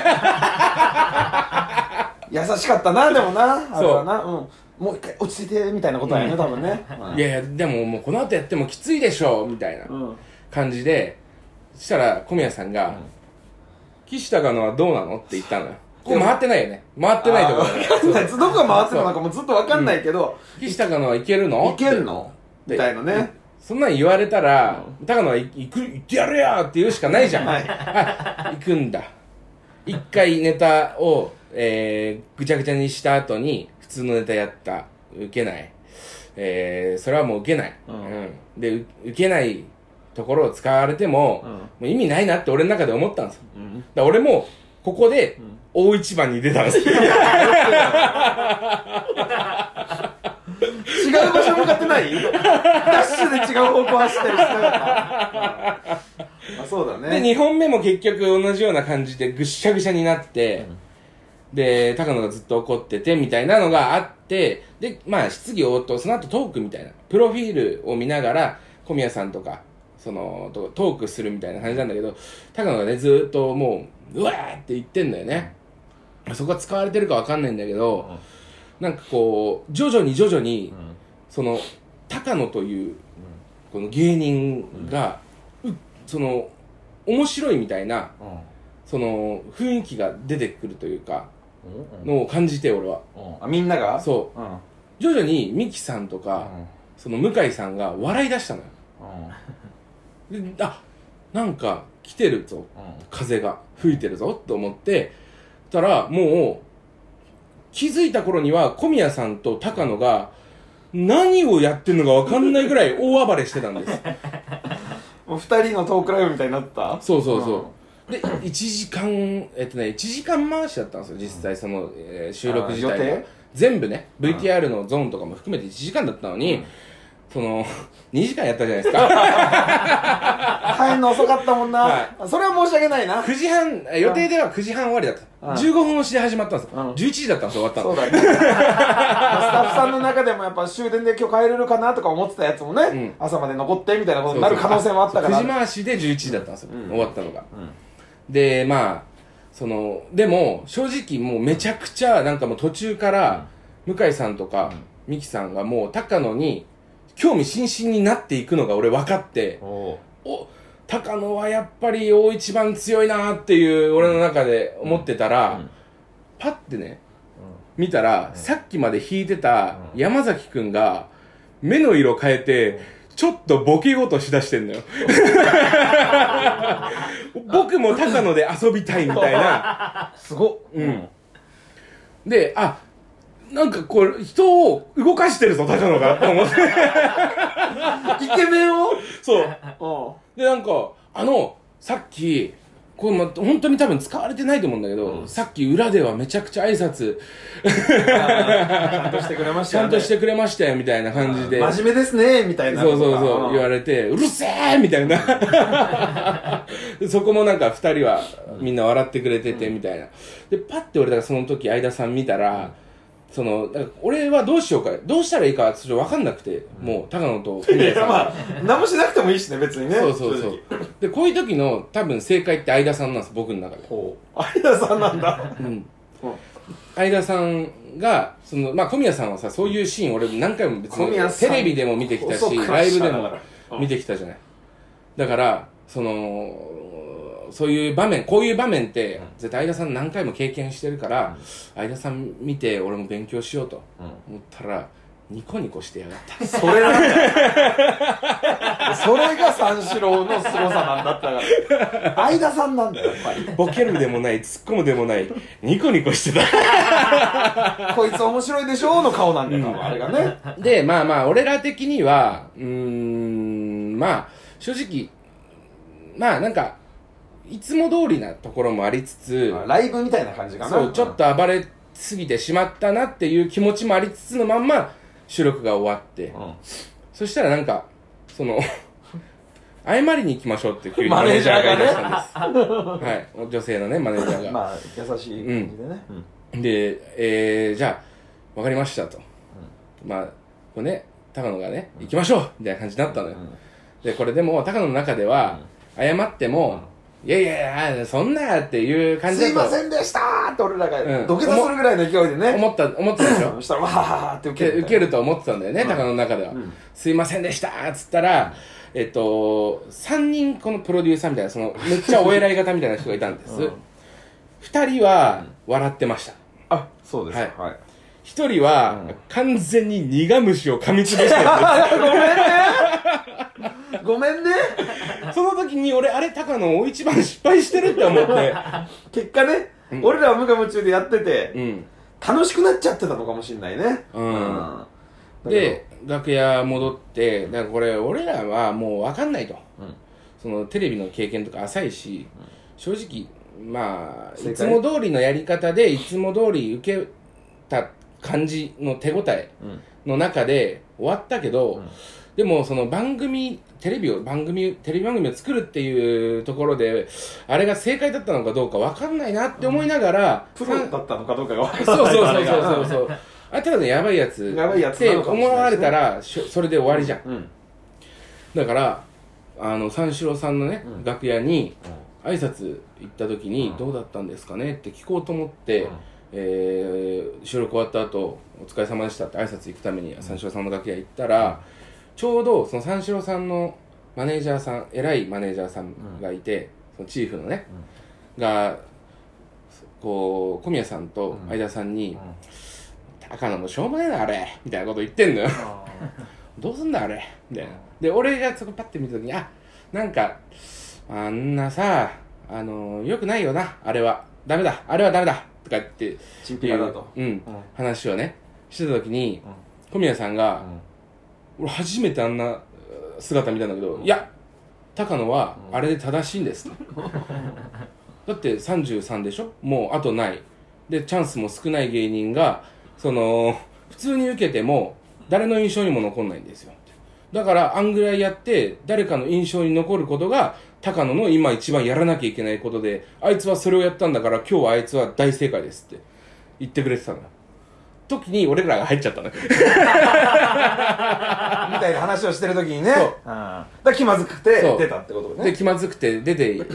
優しかったな、でもな。そうな。もう一回落ち着いて、みたいなことだよね、多分ね。 いやいや、でももうこの後やってもきついでしょ、みたいな感じで。そしたら小宮さんが、岸高野はどうなのって言ったのよ。これ回ってないよね。回ってないところ。 わかんない。どこが回ってるのかもずっとわかんないけど。 岸高野はいけるのいけるのみたいなね。 そんなん言われたら、高野は行ってやるよって言うしかないじゃん。行くんだ。一回ネタを、ぐちゃぐちゃにした後に、普通のネタやった。受けない。それはもう受けない。で、受けないところを使われても、もう意味ないなって俺の中で思ったんですよ。だから俺も、ここで、大一番に出たんです。違う場所向かってないダッシュで違う方向走ったりしてなかった。そうだね。 で、2本目も結局同じような感じでぐっしゃぐしゃになって、で、高野がずっと怒ってて、みたいなのがあって、で、まあ、質疑応答、その後トークみたいな、プロフィールを見ながら、小宮さんとか、トークするみたいな感じなんだけど、高野がね、ずーっともう、うわーって言ってんだよね。そこが使われてるかわかんないんだけど、なんかこう、徐々に、高野という、この芸人が、面白いみたいな、雰囲気が出てくるというか、のを感じて、俺は。 みんながそう。徐々に、ミキさんとか、向井さんが笑い出したのよ。 でなんか来てるぞ、風が吹いてるぞと思ってたら、もう気づいた頃には小宮さんと高野が何をやってんのか分かんないぐらい大暴れしてたんですもう2人のトークライブみたいになった。 そうそうそう、で1時間1時間回しだったんですよ実際。その、収録自体が全部ね VTR のゾーンとかも含めて1時間だったのに、その2時間やったじゃないですか帰るの遅かったもんな、はい、それは申し訳ないな。 9時半予定では9時半終わりだった、15分押しで始まったんですよ、11時だったんですよ終わったの。 そうだねスタッフさんの中でもやっぱ終電で今日帰れるかなとか思ってたやつもね、朝まで残ってみたいなことになる可能性もあったから、 9時回しで11時だったんですよ、終わったのが、でまあでも正直もうめちゃくちゃなんかもう途中から向井さんとかミキさんがもう高野に興味津々になっていくのが俺分かって、高野はやっぱり大一番強いなっていう俺の中で思ってたら、パッてね見たら、さっきまで弾いてた山崎くんが目の色変えてちょっとボケごとしだしてんのよ僕も高野で遊びたいみたいなすごっ、 でなんかこれ人を動かしてるぞ高野がと思ってイケメンをそうでなんかさっきこれ本当に多分使われてないと思うんだけど、さっき裏ではめちゃくちゃ挨拶ちゃんとしてくれましたよね、 ちゃんとしてくれましたよみたいな感じで、 真面目ですねみたいな、 そう言われて、うるせえみたいなそこもなんか2人はみんな笑ってくれててみたいなで、パッて俺だからその時相田さん見たら、俺はどうしようか、どうしたらいいかちょっと分かんなくて、もう高野と小宮さんまあ何もしなくてもいいしね別にね。 そうでこういう時の多分正解って相田さんなんです僕の中で。 相田さんなんだ相田さんがまあ小宮さんはさ、そういうシーン俺何回も別にテレビでも見てきたしライブでも見てきたじゃない。だからそういう場面、こういう場面って絶対相田さん何回も経験してるから、相田さん見て俺も勉強しようと思ったら、ニコニコしてやがったそれなんだそれが三四郎の凄さなんだったから相田さんなんだよやっぱり。 ボケるでもない突っ込むでもないニコニコしてたこいつ面白いでしょの顔なんだよ、あれがね。 でまあ俺ら的にはまあ正直まあなんかいつも通りなところもありつつ、 ライブみたいな感じかな。 そうちょっと暴れすぎてしまったなっていう気持ちもありつつのまんま収録が終わって、そしたらなんか謝りに行きましょうって急にマネージャーが言い出したんですはい、女性のねマネージャーがまあ優しい感じでね、でじゃあ分かりましたと、まあこれね高野がね行きましょうみたいな感じになったのよ、でこれでも高野の中では謝っても、いやいやいやそんなっていう感じだと、 すいませんでしたーって俺らが土下座するぐらいの勢いでね思ってたでしょそしたらわはははって受けると思ってたんだよね、高野の中では、すいませんでしたーっつったら、3人このプロデューサーみたいなめっちゃお偉い方みたいな人がいたんです、2人は笑ってました。 あ、そうですか、はい、1人は完全に苦虫を噛みつぶしてるごめんねその時に俺高野大一番失敗してるって思って結果ね、俺らは無我夢中でやってて、楽しくなっちゃってたのかもしんないね。 で楽屋戻って、だからこれ俺らはもう分かんないと、テレビの経験とか浅いし、正直まあいつも通りのやり方でいつも通り受けた感じの手応えの中で終わったけど、でもテレビ番組を作るっていうところであれが正解だったのかどうか分かんないなって思いながら、 プロだったのかどうかが分かんない。 そうあただのやばいやつって思われたらそれで終わりじゃん、だから三四郎さんのね、楽屋に挨拶行った時に、どうだったんですかねって聞こうと思って、収録終わった後お疲れ様でしたって挨拶行くために三四郎さんの楽屋行ったら、ちょうどその三四郎さんのマネージャーさん、偉いマネージャーさんがいて、そのチーフのね、がこう小宮さんと相田さんに、高野もしょうもねえなあれみたいなこと言ってんのよどうすんだあれみたいな。で俺がそこパッて見た時に、 なんかあんなさよくないよな、あれはダメだ、あれはダメだとか言ってチンピラだと、 話をねしてた時に、小宮さんが、俺初めてあんな姿見たんだけど、いや高野はあれで正しいんです、だって33でしょ、もうあとないでチャンスも少ない芸人が普通に受けても誰の印象にも残んないんですよ。だからあんぐらいやって誰かの印象に残ることが高野の今一番やらなきゃいけないことで、あいつはそれをやったんだから今日はあいつは大正解ですって言ってくれてたのよ。時に俺らが入っちゃったのよみたいな話をしてる時にね、そうだから気まずくて出たってことね。 で気まずくて出ていって、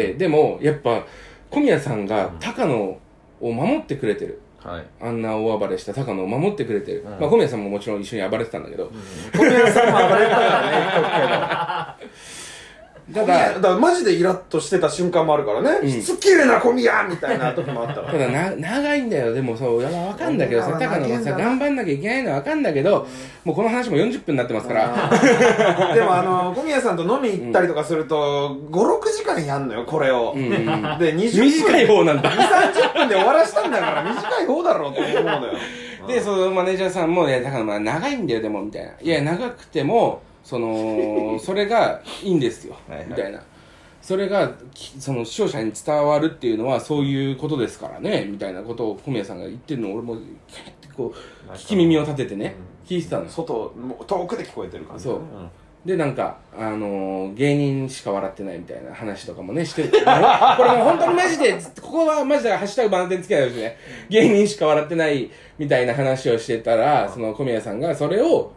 でもやっぱ小宮さんが高野を守ってくれてる、あんな大暴れした高野を守ってくれてる、まあ小宮さんももちろん一緒に暴れてたんだけど、 小宮さんも暴れてたからねだからマジでイラッとしてた瞬間もあるからね、しつきれな小宮みたいな時もあったから。 ただ長いんだよ。でもそう分かんだけどさ、高野がさ頑張んなきゃいけないのは分かんだけど、もうこの話も40分になってますからでも小宮さんと飲み行ったりとかすると 5,6 時間やんのよこれを、で20分短い方なんだ 2,30 分で終わらしたんだから短い方だろうって思うのよでそのマネージャーさんも「いや高野長いんだよでも」みたいな「いや長くてもそれがいいんですよ」みたいな、それが視聴者に伝わるっていうのはそういうことですからねみたいなことを小宮さんが言ってるのを俺もこう聞き耳を立ててね、聞いてたの。 外遠くで聞こえてる感じ、 そうでなんか芸人しか笑ってないみたいな話とかもねしてるこれもう本当にマジでここはマジでハッシュタグバナテンつけないですね、芸人しか笑ってないみたいな話をしてたら、その小宮さんがそれを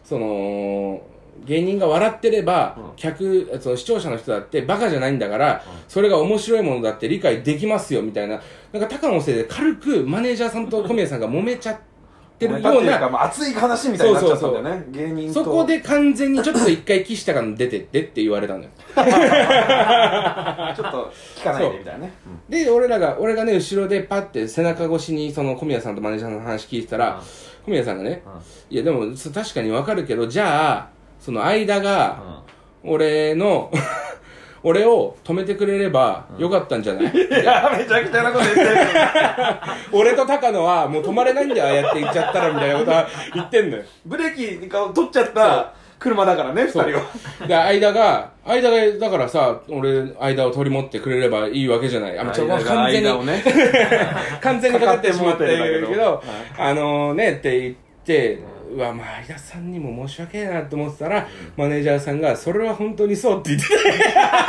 芸人が笑ってれば、視聴者の人だってバカじゃないんだから、それが面白いものだって理解できますよみたいな、なんか高野のせいで軽くマネージャーさんと小宮さんが揉めちゃってるような熱い話みたいになっちゃったんだよね。芸人とそこで完全にちょっと一回岸高野出てってって言われたのよちょっと聞かないでみたいなね、 で俺がね後ろでパッて背中越しにその小宮さんとマネージャーの話聞いてたら、小宮さんがね、いやでも確かにわかるけど、じゃあその間が俺を止めてくれればよかったんじゃない、 いやめちゃくちゃなこと言ってる俺と高野はもう止まれないんだよ、ああやって言っちゃったらみたいなことは言ってんのよ。 ブレーキを取っちゃった車だからね、二人は。 で間がだからさ、俺間を取り持ってくれればいいわけじゃない。完全にね完全にかかってしまってるけど、ねって言って、うわ、まあ相田さんにも申し訳ないなと思ってたら、マネージャーさんがそれは本当にそうって言っててで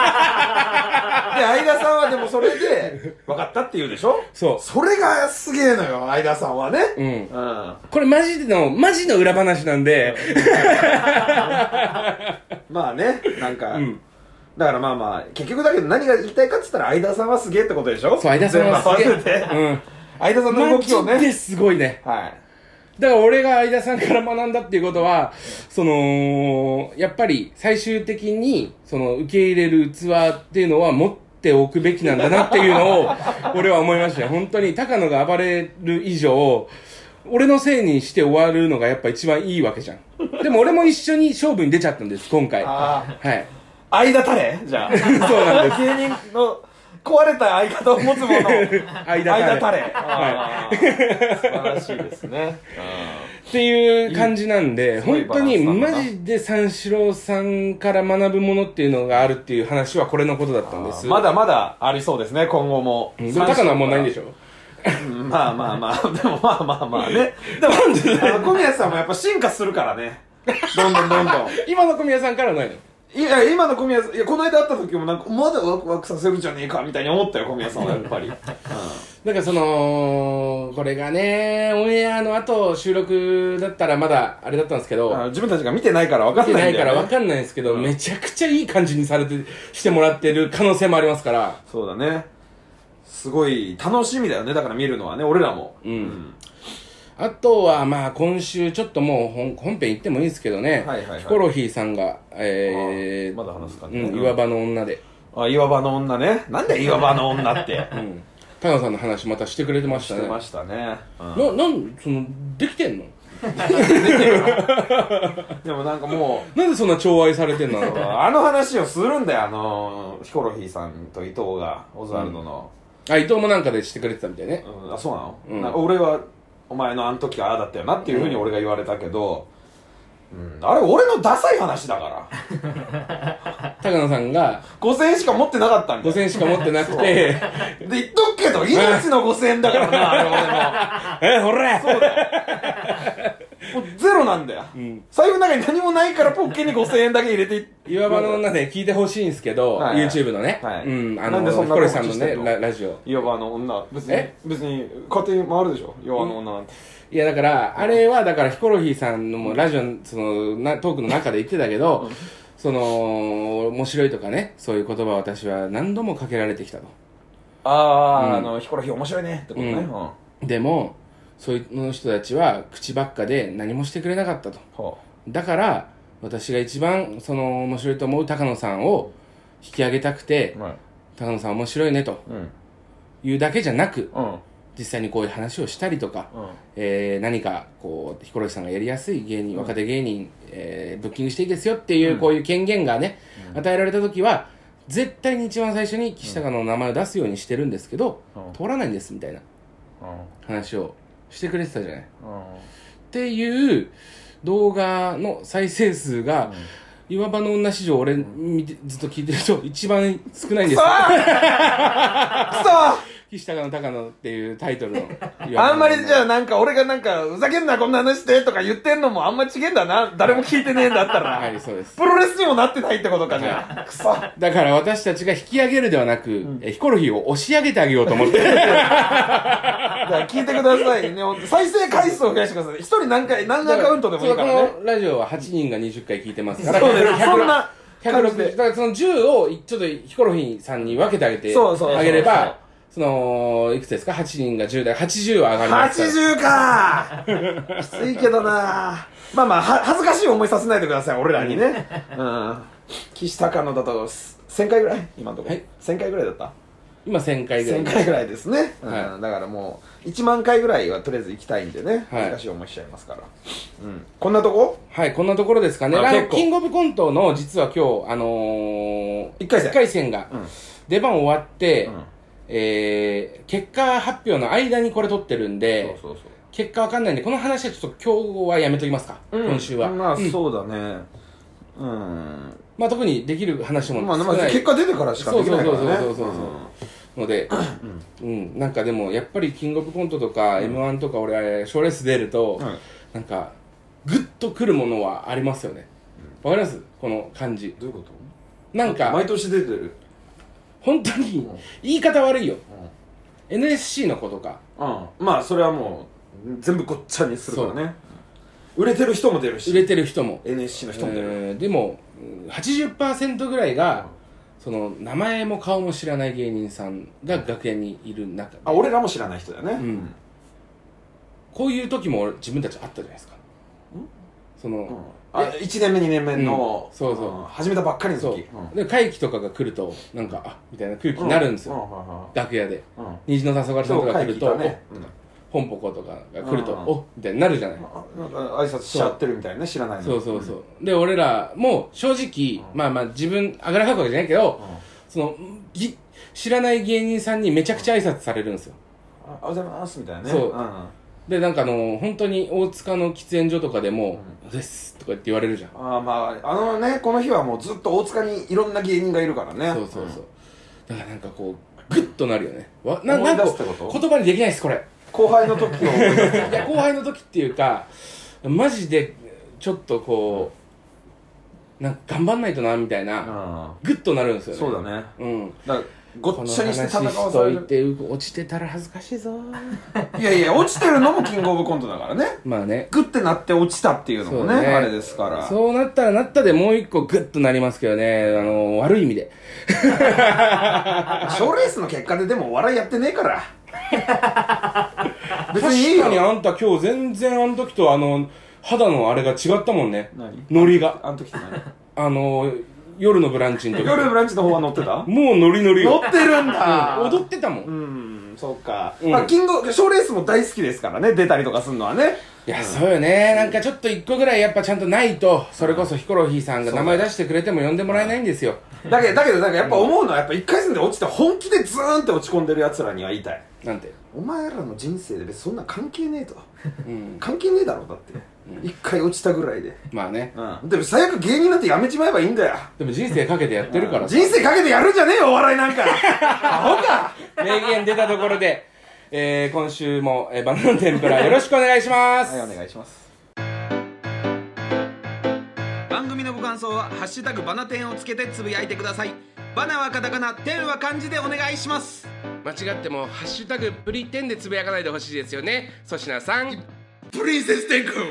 相田さんはでもそれで分かったって言うでしょ。それがすげえのよ、相田さんはね。 これマジの裏話なんでまあね、なんか、だからまあまあ結局だけど何が言いたいかって言ったら相田さんはすげえってことでしょ。 そう、相田さんはすげえ、 相田さんの動きをね、 マジですごいね。だから俺が相田さんから学んだっていうことは、やっぱり最終的に受け入れる器っていうのは持っておくべきなんだなっていうのを俺は思いましたよ。本当に高野が暴れる以上俺のせいにして終わるのがやっぱ一番いいわけじゃん。でも俺も一緒に勝負に出ちゃったんです今回。はい。 間タレじゃあそうなんです。 芸人の壊れた相方を持つもの間タレ、はい、素晴らしいですねっていう感じなんで、本当にマジで三四郎さんから学ぶものっていうのがあるっていう話はこれのことだったんです。 まだまだありそうですね今後も。 でも高野はもうないんでしょまあまあまあでもまあまあまあね。でも小宮さんもやっぱ進化するからね、どんどん今の小宮さんからはないの。 いや今の小宮さん、いやこの間会った時もなんかまだワクワクさせるんじゃねえかみたいに思ったよ小宮さんはやっぱり。 なんかこれがねオンエアの後収録だったらまだあれだったんですけど、 自分たちが見てないから分かんないんだよね。見てないから分かんないんですけど、めちゃくちゃいい感じにしてもらってる可能性もありますから。 そうだね、すごい楽しみだよね、だから見るのはね、俺らも。 あとはまあ今週ちょっともう本編行ってもいいですけどね、ヒコロヒーさんがまだ話すかね、 岩場の女で、 岩場の女ね、なんで岩場の女って高野さんの話またしてくれてましたね。 してましたね。 できてんの？ でもなんかもうなんでそんな寵愛されてんのあの話をするんだよ、ヒコロヒーさんと伊藤がオズワルドの、 伊藤もなんかでしてくれてたみたいね、 あ、そうなの、なんか俺はお前のあの時はああだったよなっていうふうに俺が言われたけど、あれ俺のダサい話だから高野さんが 5000円しか持ってなかったんだよ。 5000円しか持ってなくてで言っとくけど命の5000円だからな、あれ俺もほらそうだよもうゼロなんだよ、財布の中に何もないからポッケに5000円だけ入れて岩場の女で聞いてほしいんですけど、YouTube のね、 なんでそんなヒコロヒーさんのねラジオ、 岩場の女別に勝手に回るでしょ、岩場の女なんて。 いやだからあれはだからヒコロヒーさんのもラジオそのトークの中で言ってたけど、その面白いとかね、そういう言葉を私は何度もかけられてきたと。 ヒコロヒー面白いねってことね、 でもそういう人たちは口ばっかで何もしてくれなかったと、だから私が一番その面白いと思う高野さんを引き上げたくて、高野さん面白いねというだけじゃなく、実際にこういう話をしたりとか、何かこうヒコロヒーさんがやりやすい芸人、若手芸人、ブッキングしていいですよっていうこういう権限がね、与えられた時は絶対に一番最初に岸高の名前を出すようにしてるんですけど、通らないんですみたいな話をしてくれてたじゃない、っていう動画の再生数が、岩場の女史上俺見てずっと聞いてると一番少ないんです。岸高の高野っていうタイトルのあんまりじゃあなんか俺がなんかふざけんなこんな話してとか言ってんのもあんまり違えんだな、誰も聞いてねえんだったらはいそうです。 プロレスにもなってないってことかじゃあ、くそだから私たちが引き上げるではなく、ヒコロヒーを押し上げてあげようと思ってだから聞いてくださいね、再生回数を増やしてください。一人何アカウントでもいいからね。 このラジオは8人が20回聞いてますから、 そうです、そんな 160、だからその10をちょっとヒコロヒーさんに分けてあげてあげれば、そのいくつですか、8人が10代、80は上がりますから 80かきついけどなまあまあ恥ずかしい思いさせないでください俺らにね、岸高野だと1000回ぐらい今のところ、1000回ぐらいだった、 今1000回ぐらい、 1000回ぐらいですね、だからもう1万回ぐらいはとりあえず行きたいんでね、難しい思いしちゃいますから、こんなとこ、 こんなところですかね。キングオブコントの実は今日1回戦が出番終わって、結果発表の間にこれ撮ってるんで、結果わかんないんでこの話はちょっと今日はやめときますか、今週は。 まあそうだね、 まあ特にできる話も少ない、 結果出てからしかできないからね。 ので、なんかでもやっぱりキングオブコントとか M1 とか俺賞レース出るとなんかグッとくるものはありますよね。わかります？この感じ。 どういうこと？ なんか毎年出てる。 本当に言い方悪いよ、NSC の子とか、 まあそれはもう全部ごっちゃにするからね。売れてる人も出るし、 売れてる人も NSC の人も出る、 でも 80% ぐらいがその名前も顔も知らない芸人さんが楽屋にいる中で、 俺らも知らない人だよね、 こういう時も自分たちあったじゃないですか。その、 1年目2年目の、始めたばっかりの時、 で会期とかが来るとなんかみたいな空気になるんですよ、楽屋で。虹の黄昏さんとか来ると、ポンポコとかが来るとおみたいになるじゃない。 挨拶しちゃってるみたいなね、知らないの。 そうで俺らも正直まあ自分あがらかくわけじゃないけど、その知らない芸人さんにめちゃくちゃ挨拶されるんですよ。 おはようございますみたいなね。 でなんか本当に大塚の喫煙所とかでも「です」とか言って言われるじゃん。 この日はもうずっと大塚にいろんな芸人がいるからね。 そうだからなんかこうグッとなるよね。なんか言葉にできないですこれ。 後輩の時のいや後輩の時っていうかマジでちょっとこうなんか頑張んないとなみたいなグッとなるんですよね。 そうだね。だからごっちゃにして戦わされる。いて落ちてたら恥ずかしいぞ。 いやいや落ちてるのもキングオブコントだからね。 まあね、 グッてなって落ちたっていうのもねあれですから。 そうなったらなったでもう一個グッとなりますけどね、悪い意味で。 賞レースの結果ででもお笑いやってねえから。別にいいよ。 確かにあんた今日全然あの時と肌のあれが違ったもんね。ノリが。 あの時って何？ 夜のブランチの時。 夜のブランチの方は乗ってた？ もうノリノリよ。 乗ってるんだ。 踊ってたもん。 そうか。キング賞レースも大好きですからね、出たりとかするのはね。 いや、そうよね。なんかちょっと一個ぐらいやっぱちゃんとないと、それこそヒコロヒーさんが名前出してくれても呼んでもらえないんですよ。 だけどなんかやっぱ思うのは、やっぱ1回戦で落ちて本気でズーンって落ち込んでる奴らには言いたい。 なんて、 お前らの人生で別にそんな関係ねえと。関係ねえだろ、だって。1回落ちたぐらいで。 まあね。 でも最悪芸人なんてやめちまえばいいんだよ。 でも人生かけてやってるから。 人生かけてやるんじゃねえよ、お笑いなんか。アホか。 名言出たところで、今週も、バナナの天ぷらよろしくお願いします。 はい、お願いします。番組のご感想はハッシュタグバナテンをつけてつぶやいてください。バナはカタカナ、テンは漢字でお願いします。 間違ってもハッシュタグプリテンでつぶやかないでほしいですよね。粗品さん。 プリンセステン君。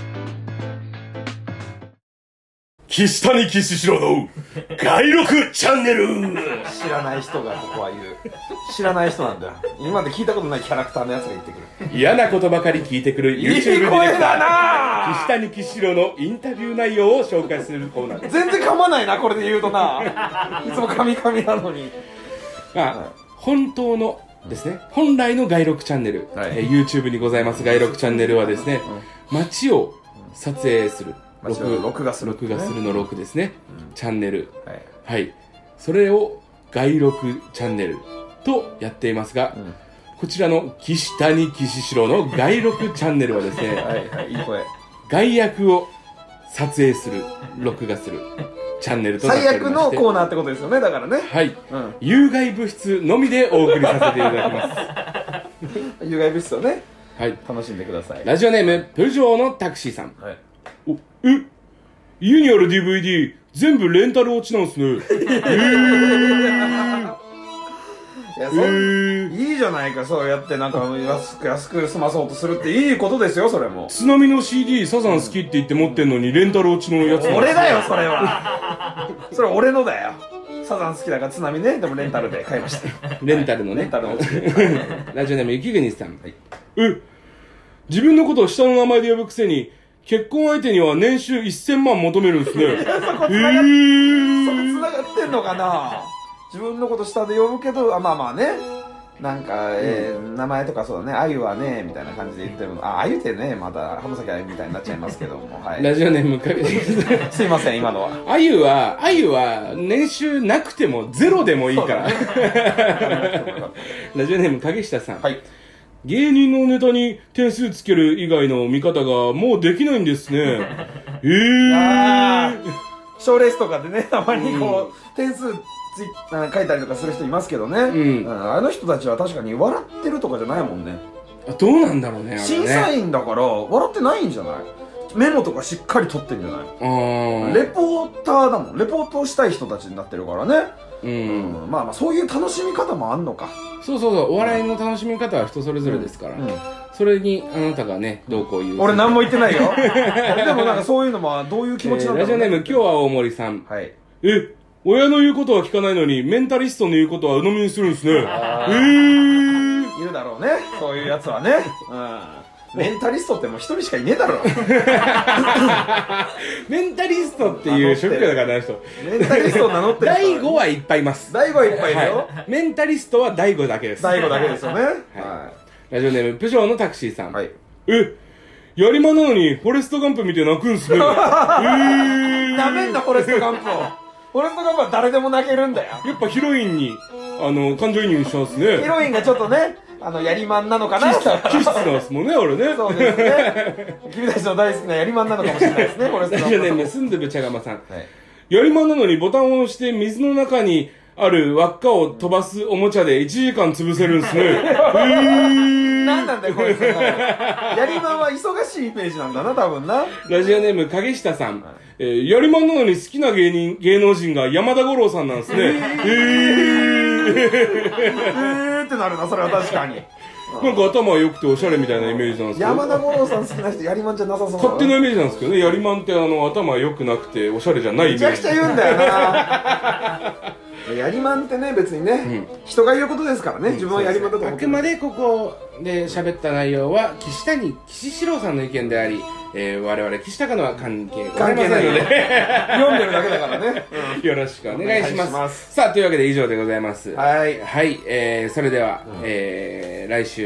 岸谷岸城の外録チャンネル。 知らない人がここは言う。知らない人なんだよ。今まで聞いたことないキャラクターのやつが言ってくる。 嫌なことばかり聞いてくる YouTube ディレクター。 いい声だな。 岸谷岸城のインタビュー内容を紹介するコーナーです。 全然噛まないな、これで言うとな。いつも噛み噛みなのに。 本当のですね、本来の外録チャンネル、YouTube にございます外録チャンネルはですね、街を撮影する、 録画するの録ですね、チャンネル、はい、それを外録チャンネルとやっていますが、こちらの岸谷岸城の外録チャンネルはですね、 いい声。 外役を撮影する、録画するチャンネルとなっておりまして、 最悪のコーナーってことですよね、だからね。 はい、有害物質のみでお送りさせていただきます。 有害物質をね、 はい、 楽しんでください。 ラジオネームプジョーのタクシーさん。家にある DVD 全部レンタル落ちなんすね。 いや、いいじゃないか、そうやってなんか安く済まそうとするっていいことですよ、それも。 津波の CD サザン好きって言って持ってんのにレンタル落ちのやつ。 俺だよ、それは。それ俺のだよ。サザン好きだから津波ね、でもレンタルで買いました。 レンタルのね。 レンタルの落ち。 ラジオネーム雪国さん。自分のことを下の名前で呼ぶくせに、結婚相手には年収1000万求めるんですね。 そこ繋がってんのかな。自分のこと下で呼ぶけど、まあね、なんか、名前とかそうだね、あゆはね、みたいな感じで言ってるの。あゆってね、また浜崎あゆみたいになっちゃいますけども、はい。 ラジオネームすいません、今のは。 あゆは年収なくてもゼロでもいいから。ラジオネーム影下さん。 はい。 芸人のネタに点数つける以外の見方がもうできないんですね。 賞レースとかでね、たまにこう、点数書いたりとかする人いますけどね。あの人たちは確かに笑ってるとかじゃないもんね。 どうなんだろうね。 審査員だから笑ってないんじゃない？メモとかしっかり取ってんじゃない？レポーターだもん。レポートをしたい人たちになってるからね。まあそういう楽しみ方もあんのか。 そうお笑いの楽しみ方は人それぞれですから、それにあなたがねどうこう言う。 俺何も言ってないよ。でもなんかそういうのもどういう気持ちなんだろうね。 ラジオネーム今日は大森さん。 はい。 親の言うことは聞かないのにメンタリストの言うことは鵜呑みにするんですね。いるだろうね、そういうやつはね。メンタリストってもう一人しかいねえだろ。 メンタリストっていう職業だからな人。 メンタリストを名乗ってる人。 大悟はいっぱいいます。 大悟はいっぱいいるよ。 メンタリストは大悟だけです。 大悟だけですよね。 ラジオネームプジョーのタクシーさん。 はい。 やりまなのにフォレストガンプ見て泣くんすね。 なめんなフォレストガンプを。フォレストガンプは誰でも泣けるんだよ。 やっぱヒロインに感情移入したんですね。 ヒロインがちょっとね、やりまんなのかな。 気質なんですもんね、俺ね。 そうですね。君たちの大好きなやりまんなのかもしれないですね、フォレストガンプ。 ラジオネームスンドゥブチャガマさん。やりまんなのにボタンを押して水の中にある輪っかを飛ばすおもちゃで1時間潰せるんですね。 なんなんだよこいつ。やりまんは忙しいイメージなんだな、多分な。 ラジオネーム影下さん。やりまんなのに好きな芸能人が山田五郎さんなんですね。 ってなるな、それは確かに。 なんか頭良くておしゃれみたいなイメージなんですけど。 山田五郎さん好きな人やりまんじゃなさそうな。 勝手なイメージなんですけどね。やりまんって頭良くなくておしゃれじゃないイメージ。 めちゃくちゃ言うんだよな。やりまんってね、別にね、人が言うことですからね。自分はやりまんだと思って。 あくまでここで喋った内容は岸谷岸四郎さんの意見であり、我々岸高野は関係ございませんので読んでるだけだからね。 よろしくお願いします。さあというわけで以上でございます。 はい。 はい。それでは来週も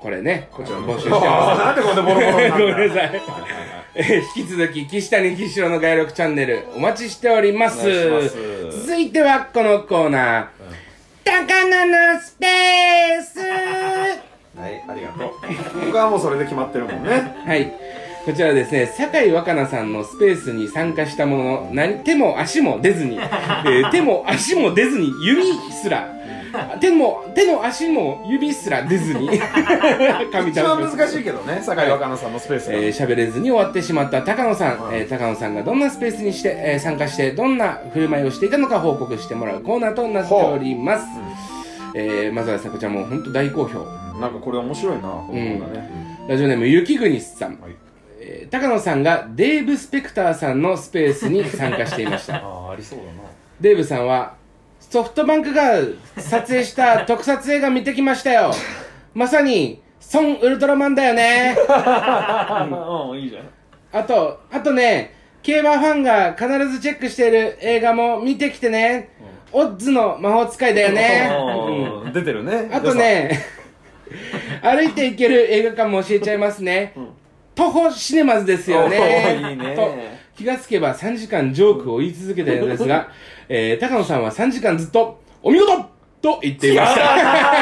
これね、 こちら募集してます。 なんでこんなボロボロになるんだごめんなさい。引き続き、岸谷岸城の外録チャンネル、お待ちしております。続いてはこのコーナー、高野のスペース。 はい、ありがとう。僕はもうそれで決まってるもんね。 はい。こちらはですね、酒井若菜さんのスペースに参加したものの、手も足も出ずに、手も足も出ずに、指すら、手の足も指すら出ずに一番難しいけどね、酒井若菜さんのスペースが、 喋れずに終わってしまった高野さん、高野さんがどんなスペースにして、参加してどんな振る舞いをしていたのか報告してもらうコーナーとなっております。まずはですね、こちらもう本当大好評。 なんかこれ面白いな、このコーナーね。 ラジオネーム雪国さん、高野さんがデーブ・スペクターさんのスペースに参加していました。 ありそうだな。 デーブさんはソフトバンクが撮影した特撮映画見てきましたよ。まさに孫ウルトラマンだよね。 いいじゃん。 あとね、競馬ファンが必ずチェックしている映画も見てきてね。オッズの魔法使いだよね。 出てるね。 あとね、歩いて行ける映画館も教えちゃいますね。徒歩シネマズですよね。 いいね。 と気がつけば3時間ジョークを言い続けたようですが、高野さんは3時間ずっとお見事と言っていました。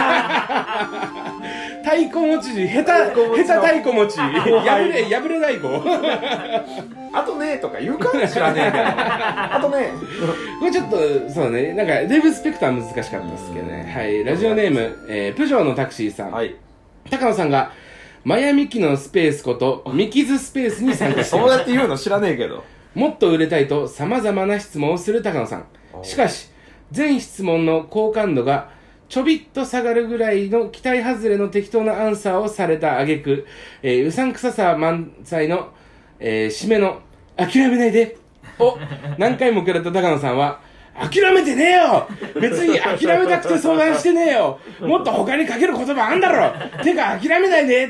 太鼓持ち、下手太鼓持ち、破れ太鼓。 あとねとか言うか知らねえけど。あとね。 これちょっと、そうね、なんか、デーブ・スペクター難しかったですけどね。はい、ラジオネーム、プジョーのタクシーさん。はい。高野さんが、マヤミキのスペースこと、ミキズスペースに参加していました。 そうやって言うの知らねえけど。 もっと売れたいと様々な質問をする高野さん。しかし、全質問の好感度がちょびっと下がるぐらいの期待外れの適当なアンサーをされた挙句、うさんくささ満載の、締めの諦めないでを何回もくれた高野さんは、諦めてねえよ、別に諦めたくて相談してねえよ、もっと他に書ける言葉あんだろ、てか諦めないでって、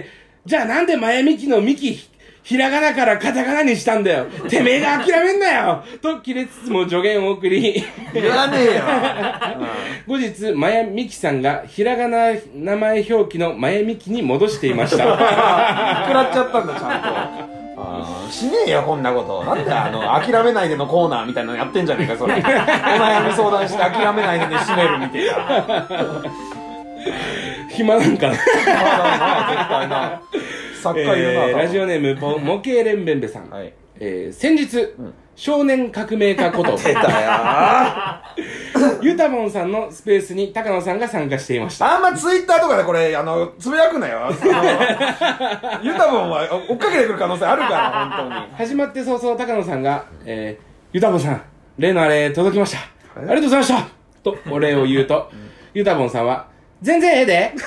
じゃあなんで前ミキのミキひらがなからカタカナにしたんだよ、てめえが諦めんなよと切れつつも助言を送り、 言わねえよ。 後日マヤミキさんがひらがな名前表記のマヤミキに戻していました。 食らっちゃったんだ、ちゃんと。しねえよ、こんなこと。なんで諦めないでのコーナーみたいなのやってんじゃねえか、それ。お悩み相談して諦めないでね、締めるみたいな。 暇なんかな。 絶対な。作家いるな。 ラジオネーム模型レンベンベさん。先日、少年革命家こと出たよユタボンさんのスペースに高野さんが参加していました。 あんまツイッターとかでこれつぶやくなよ。ユタボンは追っかけてくる可能性あるから本当に。 始まって早々高野さんが、ユタボンさん例のあれ届きました、ありがとうございましたとお礼を言うと、ユタボンさんは全然ええで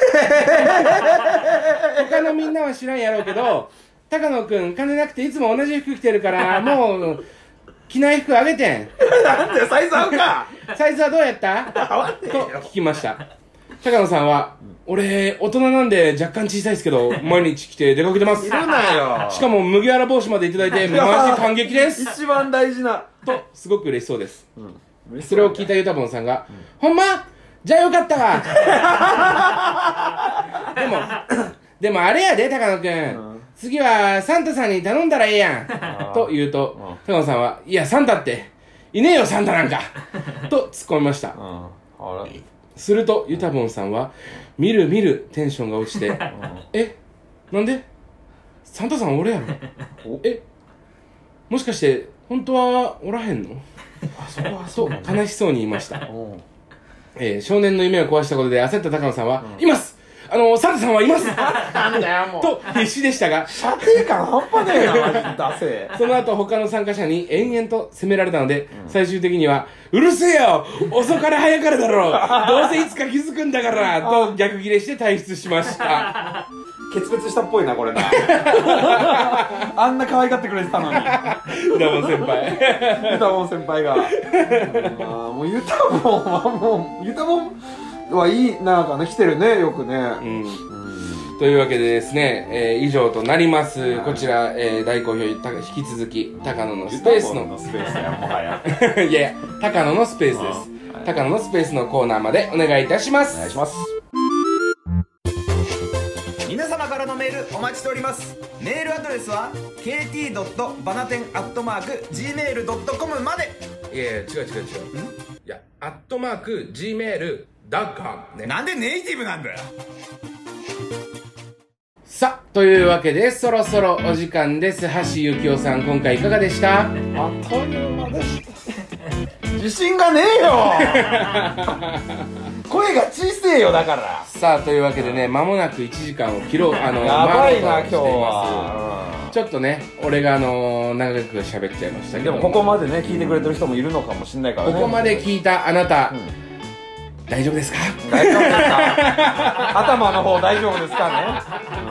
他のみんなは知らんやろうけど、高野くん金なくていつも同じ服着てるからもう着ない服あげてん。 なんでサイズ合うか。 サイズはどうやったと聞きました。高野さんは、俺大人なんで若干小さいですけど毎日着て出かけてます。 いるなよ。 しかも麦わら帽子までいただいてマジ感激です。 一番大事なとすごく嬉しそうです。それを聞いたユタボンさんが、ほんまじゃあよかったわ。でもあれやで高野くん、次はサンタさんに頼んだらええやんと言うと、高野さんは、いやサンタっていねえよサンタなんかと突っ込みました。するとユタボンさんはみるみるテンションが落ちて、え、なんでサンタさん俺やろ、もしかして本当はおらへんのと悲しそうに言いました。少年の夢を壊したことで焦った高野さんは、いますサンタさんはいますなんだよもうと必死でしたが、 射程感半端ねえなマジで。出せ。 その後他の参加者に延々と責められたので、最終的にはうるせえよ遅かれ早かれだろどうせいつか気づくんだからと逆ギレして退出しました。 決別したっぽいなこれな。あんな可愛がってくれてたのにユタボン先輩がもうユタボンはいいなんかね来てるねよくね。 というわけでですね、以上となります。こちら、大好評引き続き高野のスペースのもはやいやいや高野のスペースです。高野のスペースのコーナーまでお願いいたします。 お願いします。 しております。メールアドレスは kt.banaten@gmail.com まで。 いやいや、違う。いや、@gmail.com ね。 なんでネイティブなんだよ。 さあ、というわけでそろそろお時間です。橋幸夫さん、今回いかがでした？ あっという間でした。自信がねえよ声が小せえよ、だから。 さあ、というわけでね、間もなく1時間を切ろう、 やばいな、今日は。 ちょっとね、俺が長く喋っちゃいましたけど、 でもここまでね、聞いてくれてる人もいるのかもしれないからね。 ここまで聞いたあなた、大丈夫ですか？ 大丈夫ですか？頭の方大丈夫ですかね？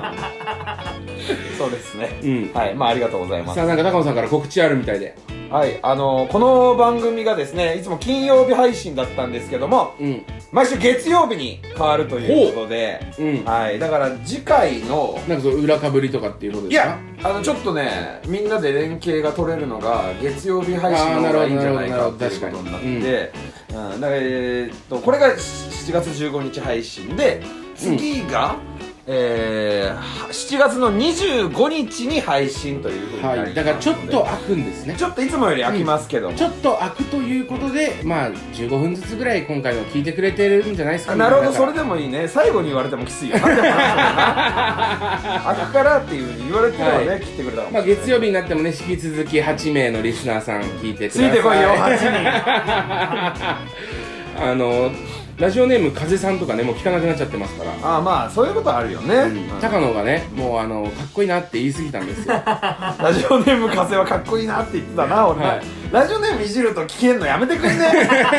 そうですね。はい、まあありがとうございます。 さあ、なんか高野さんから告知あるみたいで。 はい、この番組がですね、いつも金曜日配信だったんですけども、毎週月曜日に変わるということで、はい、だから次回のなんかそう裏かぶりとかっていうことですか？ いや、ちょっとね、みんなで連携が取れるのが月曜日配信の方がいいんじゃないかっていうことになって、だからこれが7月15日配信で、次が7月の25日に配信というふうになりますので、 だからちょっと空くんですね。 ちょっといつもより空きますけども、 ちょっと空くということで、まあ15分ずつぐらい今回の聞いてくれてるんじゃないですか。 なるほど、それでもいいね。最後に言われてもきついよな。空くからっていうふうに言われてればね、切ってくれたら。 まあ月曜日になってもね、引き続き8名のリスナーさん聞いてください。 ついてこいよ、8 人。ラジオネーム風さんとかね、もう聞かなくなっちゃってますから。 まあそういうことあるよね。 高野がね、もうかっこいいなって言い過ぎたんですよ。 ラジオネーム風はかっこいいなって言ってたな、俺。ラジオネームいじると聞けんのやめてくんね。いい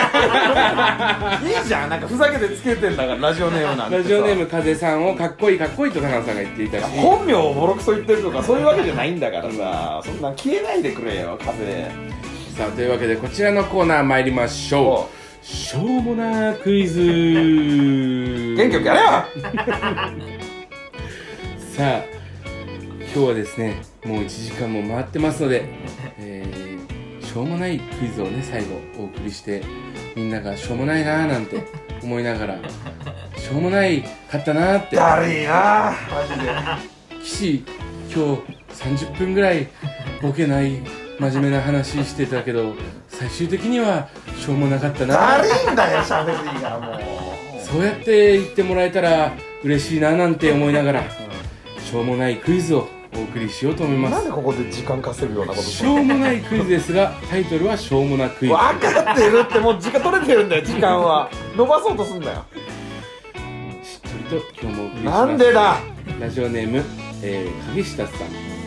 じゃん、なんかふざけてつけてんだから、ラジオネームなんて。 ラジオネーム風さんをかっこいいと高野さんが言っていたし、 本名をボロクソ言ってるとかそういうわけじゃないんだからさ、そんな消えないでくれよ、風。 さあ、というわけでこちらのコーナー参りましょう。しょうもなクイズ。 元気よくやれよ。 さあ、今日はですね、もう1時間も回ってますので、しょうもないクイズをね、最後お送りして、みんながしょうもないなーなんて思いながら、しょうもないかったなーって。 だるいなー、マジで。 岸、今日30分ぐらいボケない真面目な話してたけど、最終的にはしょうもなかったな。 だるいんだよ、しゃべりがもう。 そうやって言ってもらえたら嬉しいななんて思いながら、しょうもないクイズをお送りしようと思います。 なんでここで時間稼ぐようなことしょうもないクイズですが、タイトルはしょうもなクイズ。 分かってるって、もう時間取れてるんだよ、時間は。伸ばそうとすんだよ。 しっとりと今日もお送りします。 なんでだ。 ラジオネーム、影下さん、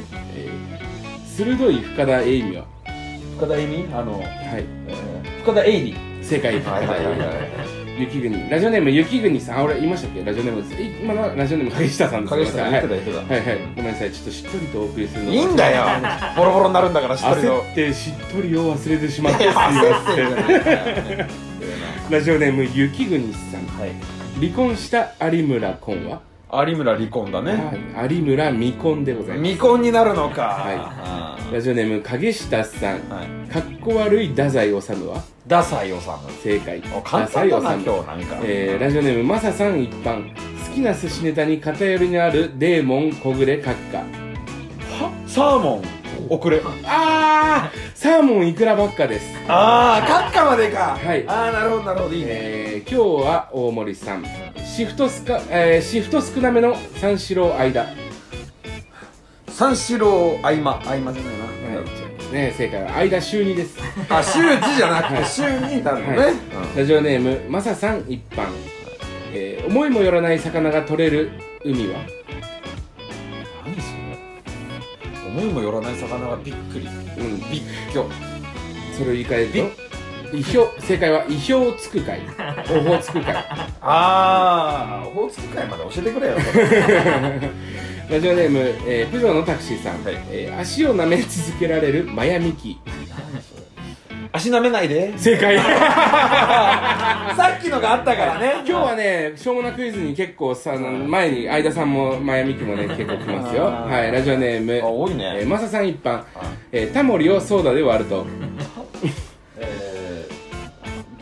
鋭い深田栄美は深田栄美、深田栄美。 正解。雪国。ラジオネーム雪国さん。俺言いましたっけ？ラジオネームです。今のラジオネーム影下さんです。 影下さん言ってた。 はいはい。ごめんなさい。ちょっとしっとりとお送りするの。 いいんだよ。ボロボロになるんだからしっとりと。 焦ってしっとりを忘れてしまってすいません。ラジオネーム雪国さん。離婚した有村婚は？ 有村離婚だね。 有村未婚でございます。 未婚になるのか。 はい。ラジオネーム影下さん。かっこ悪い太宰治は？ 太宰治。 正解。 簡単だな今日なんか。 ラジオネームマサさん一般。好きな寿司ネタに偏りのあるデーモン小暮閣下。 は？サーモン遅れ。 サーモンいくらばっかです。 閣下までか。 はい。 なるほどなるほど、いいね。 今日は大森さん。シフト少なめの三四郎間。 三四郎合間じゃないな。 ね、正解は間週2です。 週1じゃなくて週2なのね。 ラジオネームマサさん一般。思いもよらない魚が取れる海は？ 何それ？思いもよらない魚がびっくり。びっきょ。 それを言い換えると？正解は意表つく会。オホつく会。 オホつく会まで教えてくれよ。 ラジオネーム、プジョーのタクシーさん。足を舐め続けられるマヤミキ。 足舐めないで。 正解。 さっきのがあったからね。 今日はね、しょうもなクイズに結構前に相田さんもマヤミキもね結構来ますよ。はい。ラジオネーム多いね。 マサさん一般。タモリをソーダで割ると。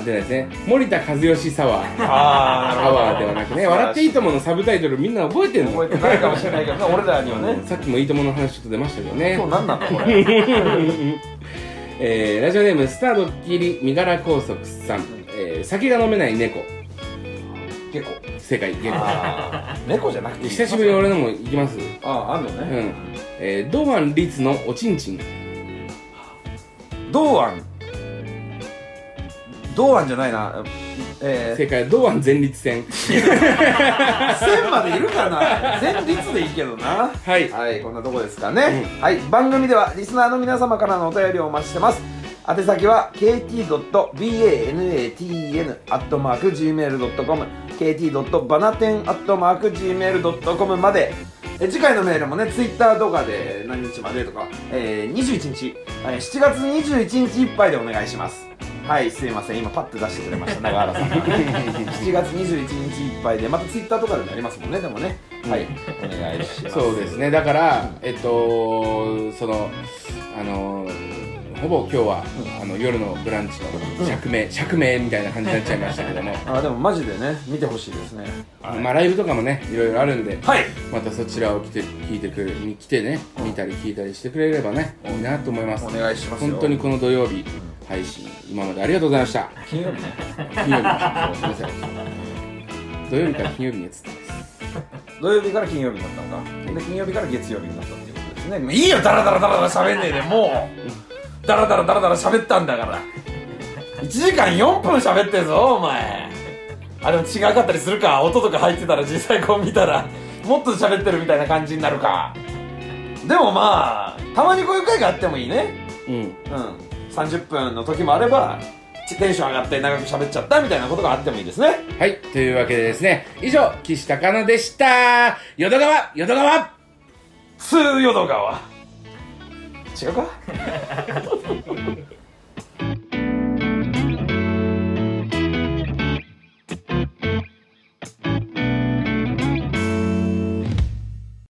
出ないですね。森田和義サワー。 あアワーではなくね、笑っていいとものサブタイトルみんな覚えてんの？ 覚えてないかもしれないけどね、俺らにはね。 さっきもいいともの話ちょっと出ましたけどね。 今日何なのこれ。 ラジオネームスタードッキリ身柄拘束さん、酒が飲めない猫。 ゲコ。 正解、ゲコ。 猫じゃなくていい。 久しぶりに俺のも行きます。 あんのね。 堂安律のおちんちん。 堂安じゃないな。 正解は堂安前立腺。 線までいるかな。前立でいいけどな。はい、こんなとこですかね。はい、番組ではリスナーの皆様からのお便りをお待ちしてます。宛先は kt.banatn@gmail.com kt.banaten@gmail.com まで。次回のメールもね、ツイッターとかで何日までとか、21日、7月21日いっぱいでお願いします。はい、すいません、今パッと出してくれました、長原さん。7月21日いっぱいで、またツイッターとかでもやりますもんね、でもね。はい、お願いします。 そうですね、だからほぼ今日は、夜のブランチの釈明みたいな感じになっちゃいましたけども、 でもマジでね、見てほしいですね。 まあライブとかもね、いろいろあるんで、 はい、 またそちらを来てね、見たり聞いたりしてくれればね、いいなと思います。 お願いしますよ。 本当にこの土曜日配信、今までありがとうございました。 金曜日ね。 金曜日、すみません。土曜日から金曜日に移ってます。 土曜日から金曜日になったのか。で、金曜日から月曜日になったっていうことですね。もういいよ、ダラダラ喋んねえで、もう。ダラダラ喋ったんだから。1時間4分喋ってんぞ、お前。でも違かったりするか。音とか入ってたら実際こう見たら、もっと喋ってるみたいな感じになるか。でもまあ、たまにこういう回があってもいいね。30分の時もあれば、テンション上がって長く喋っちゃったみたいなことがあってもいいですね。 はい、というわけでですね、以上、岸高野でした。淀川通淀川違うか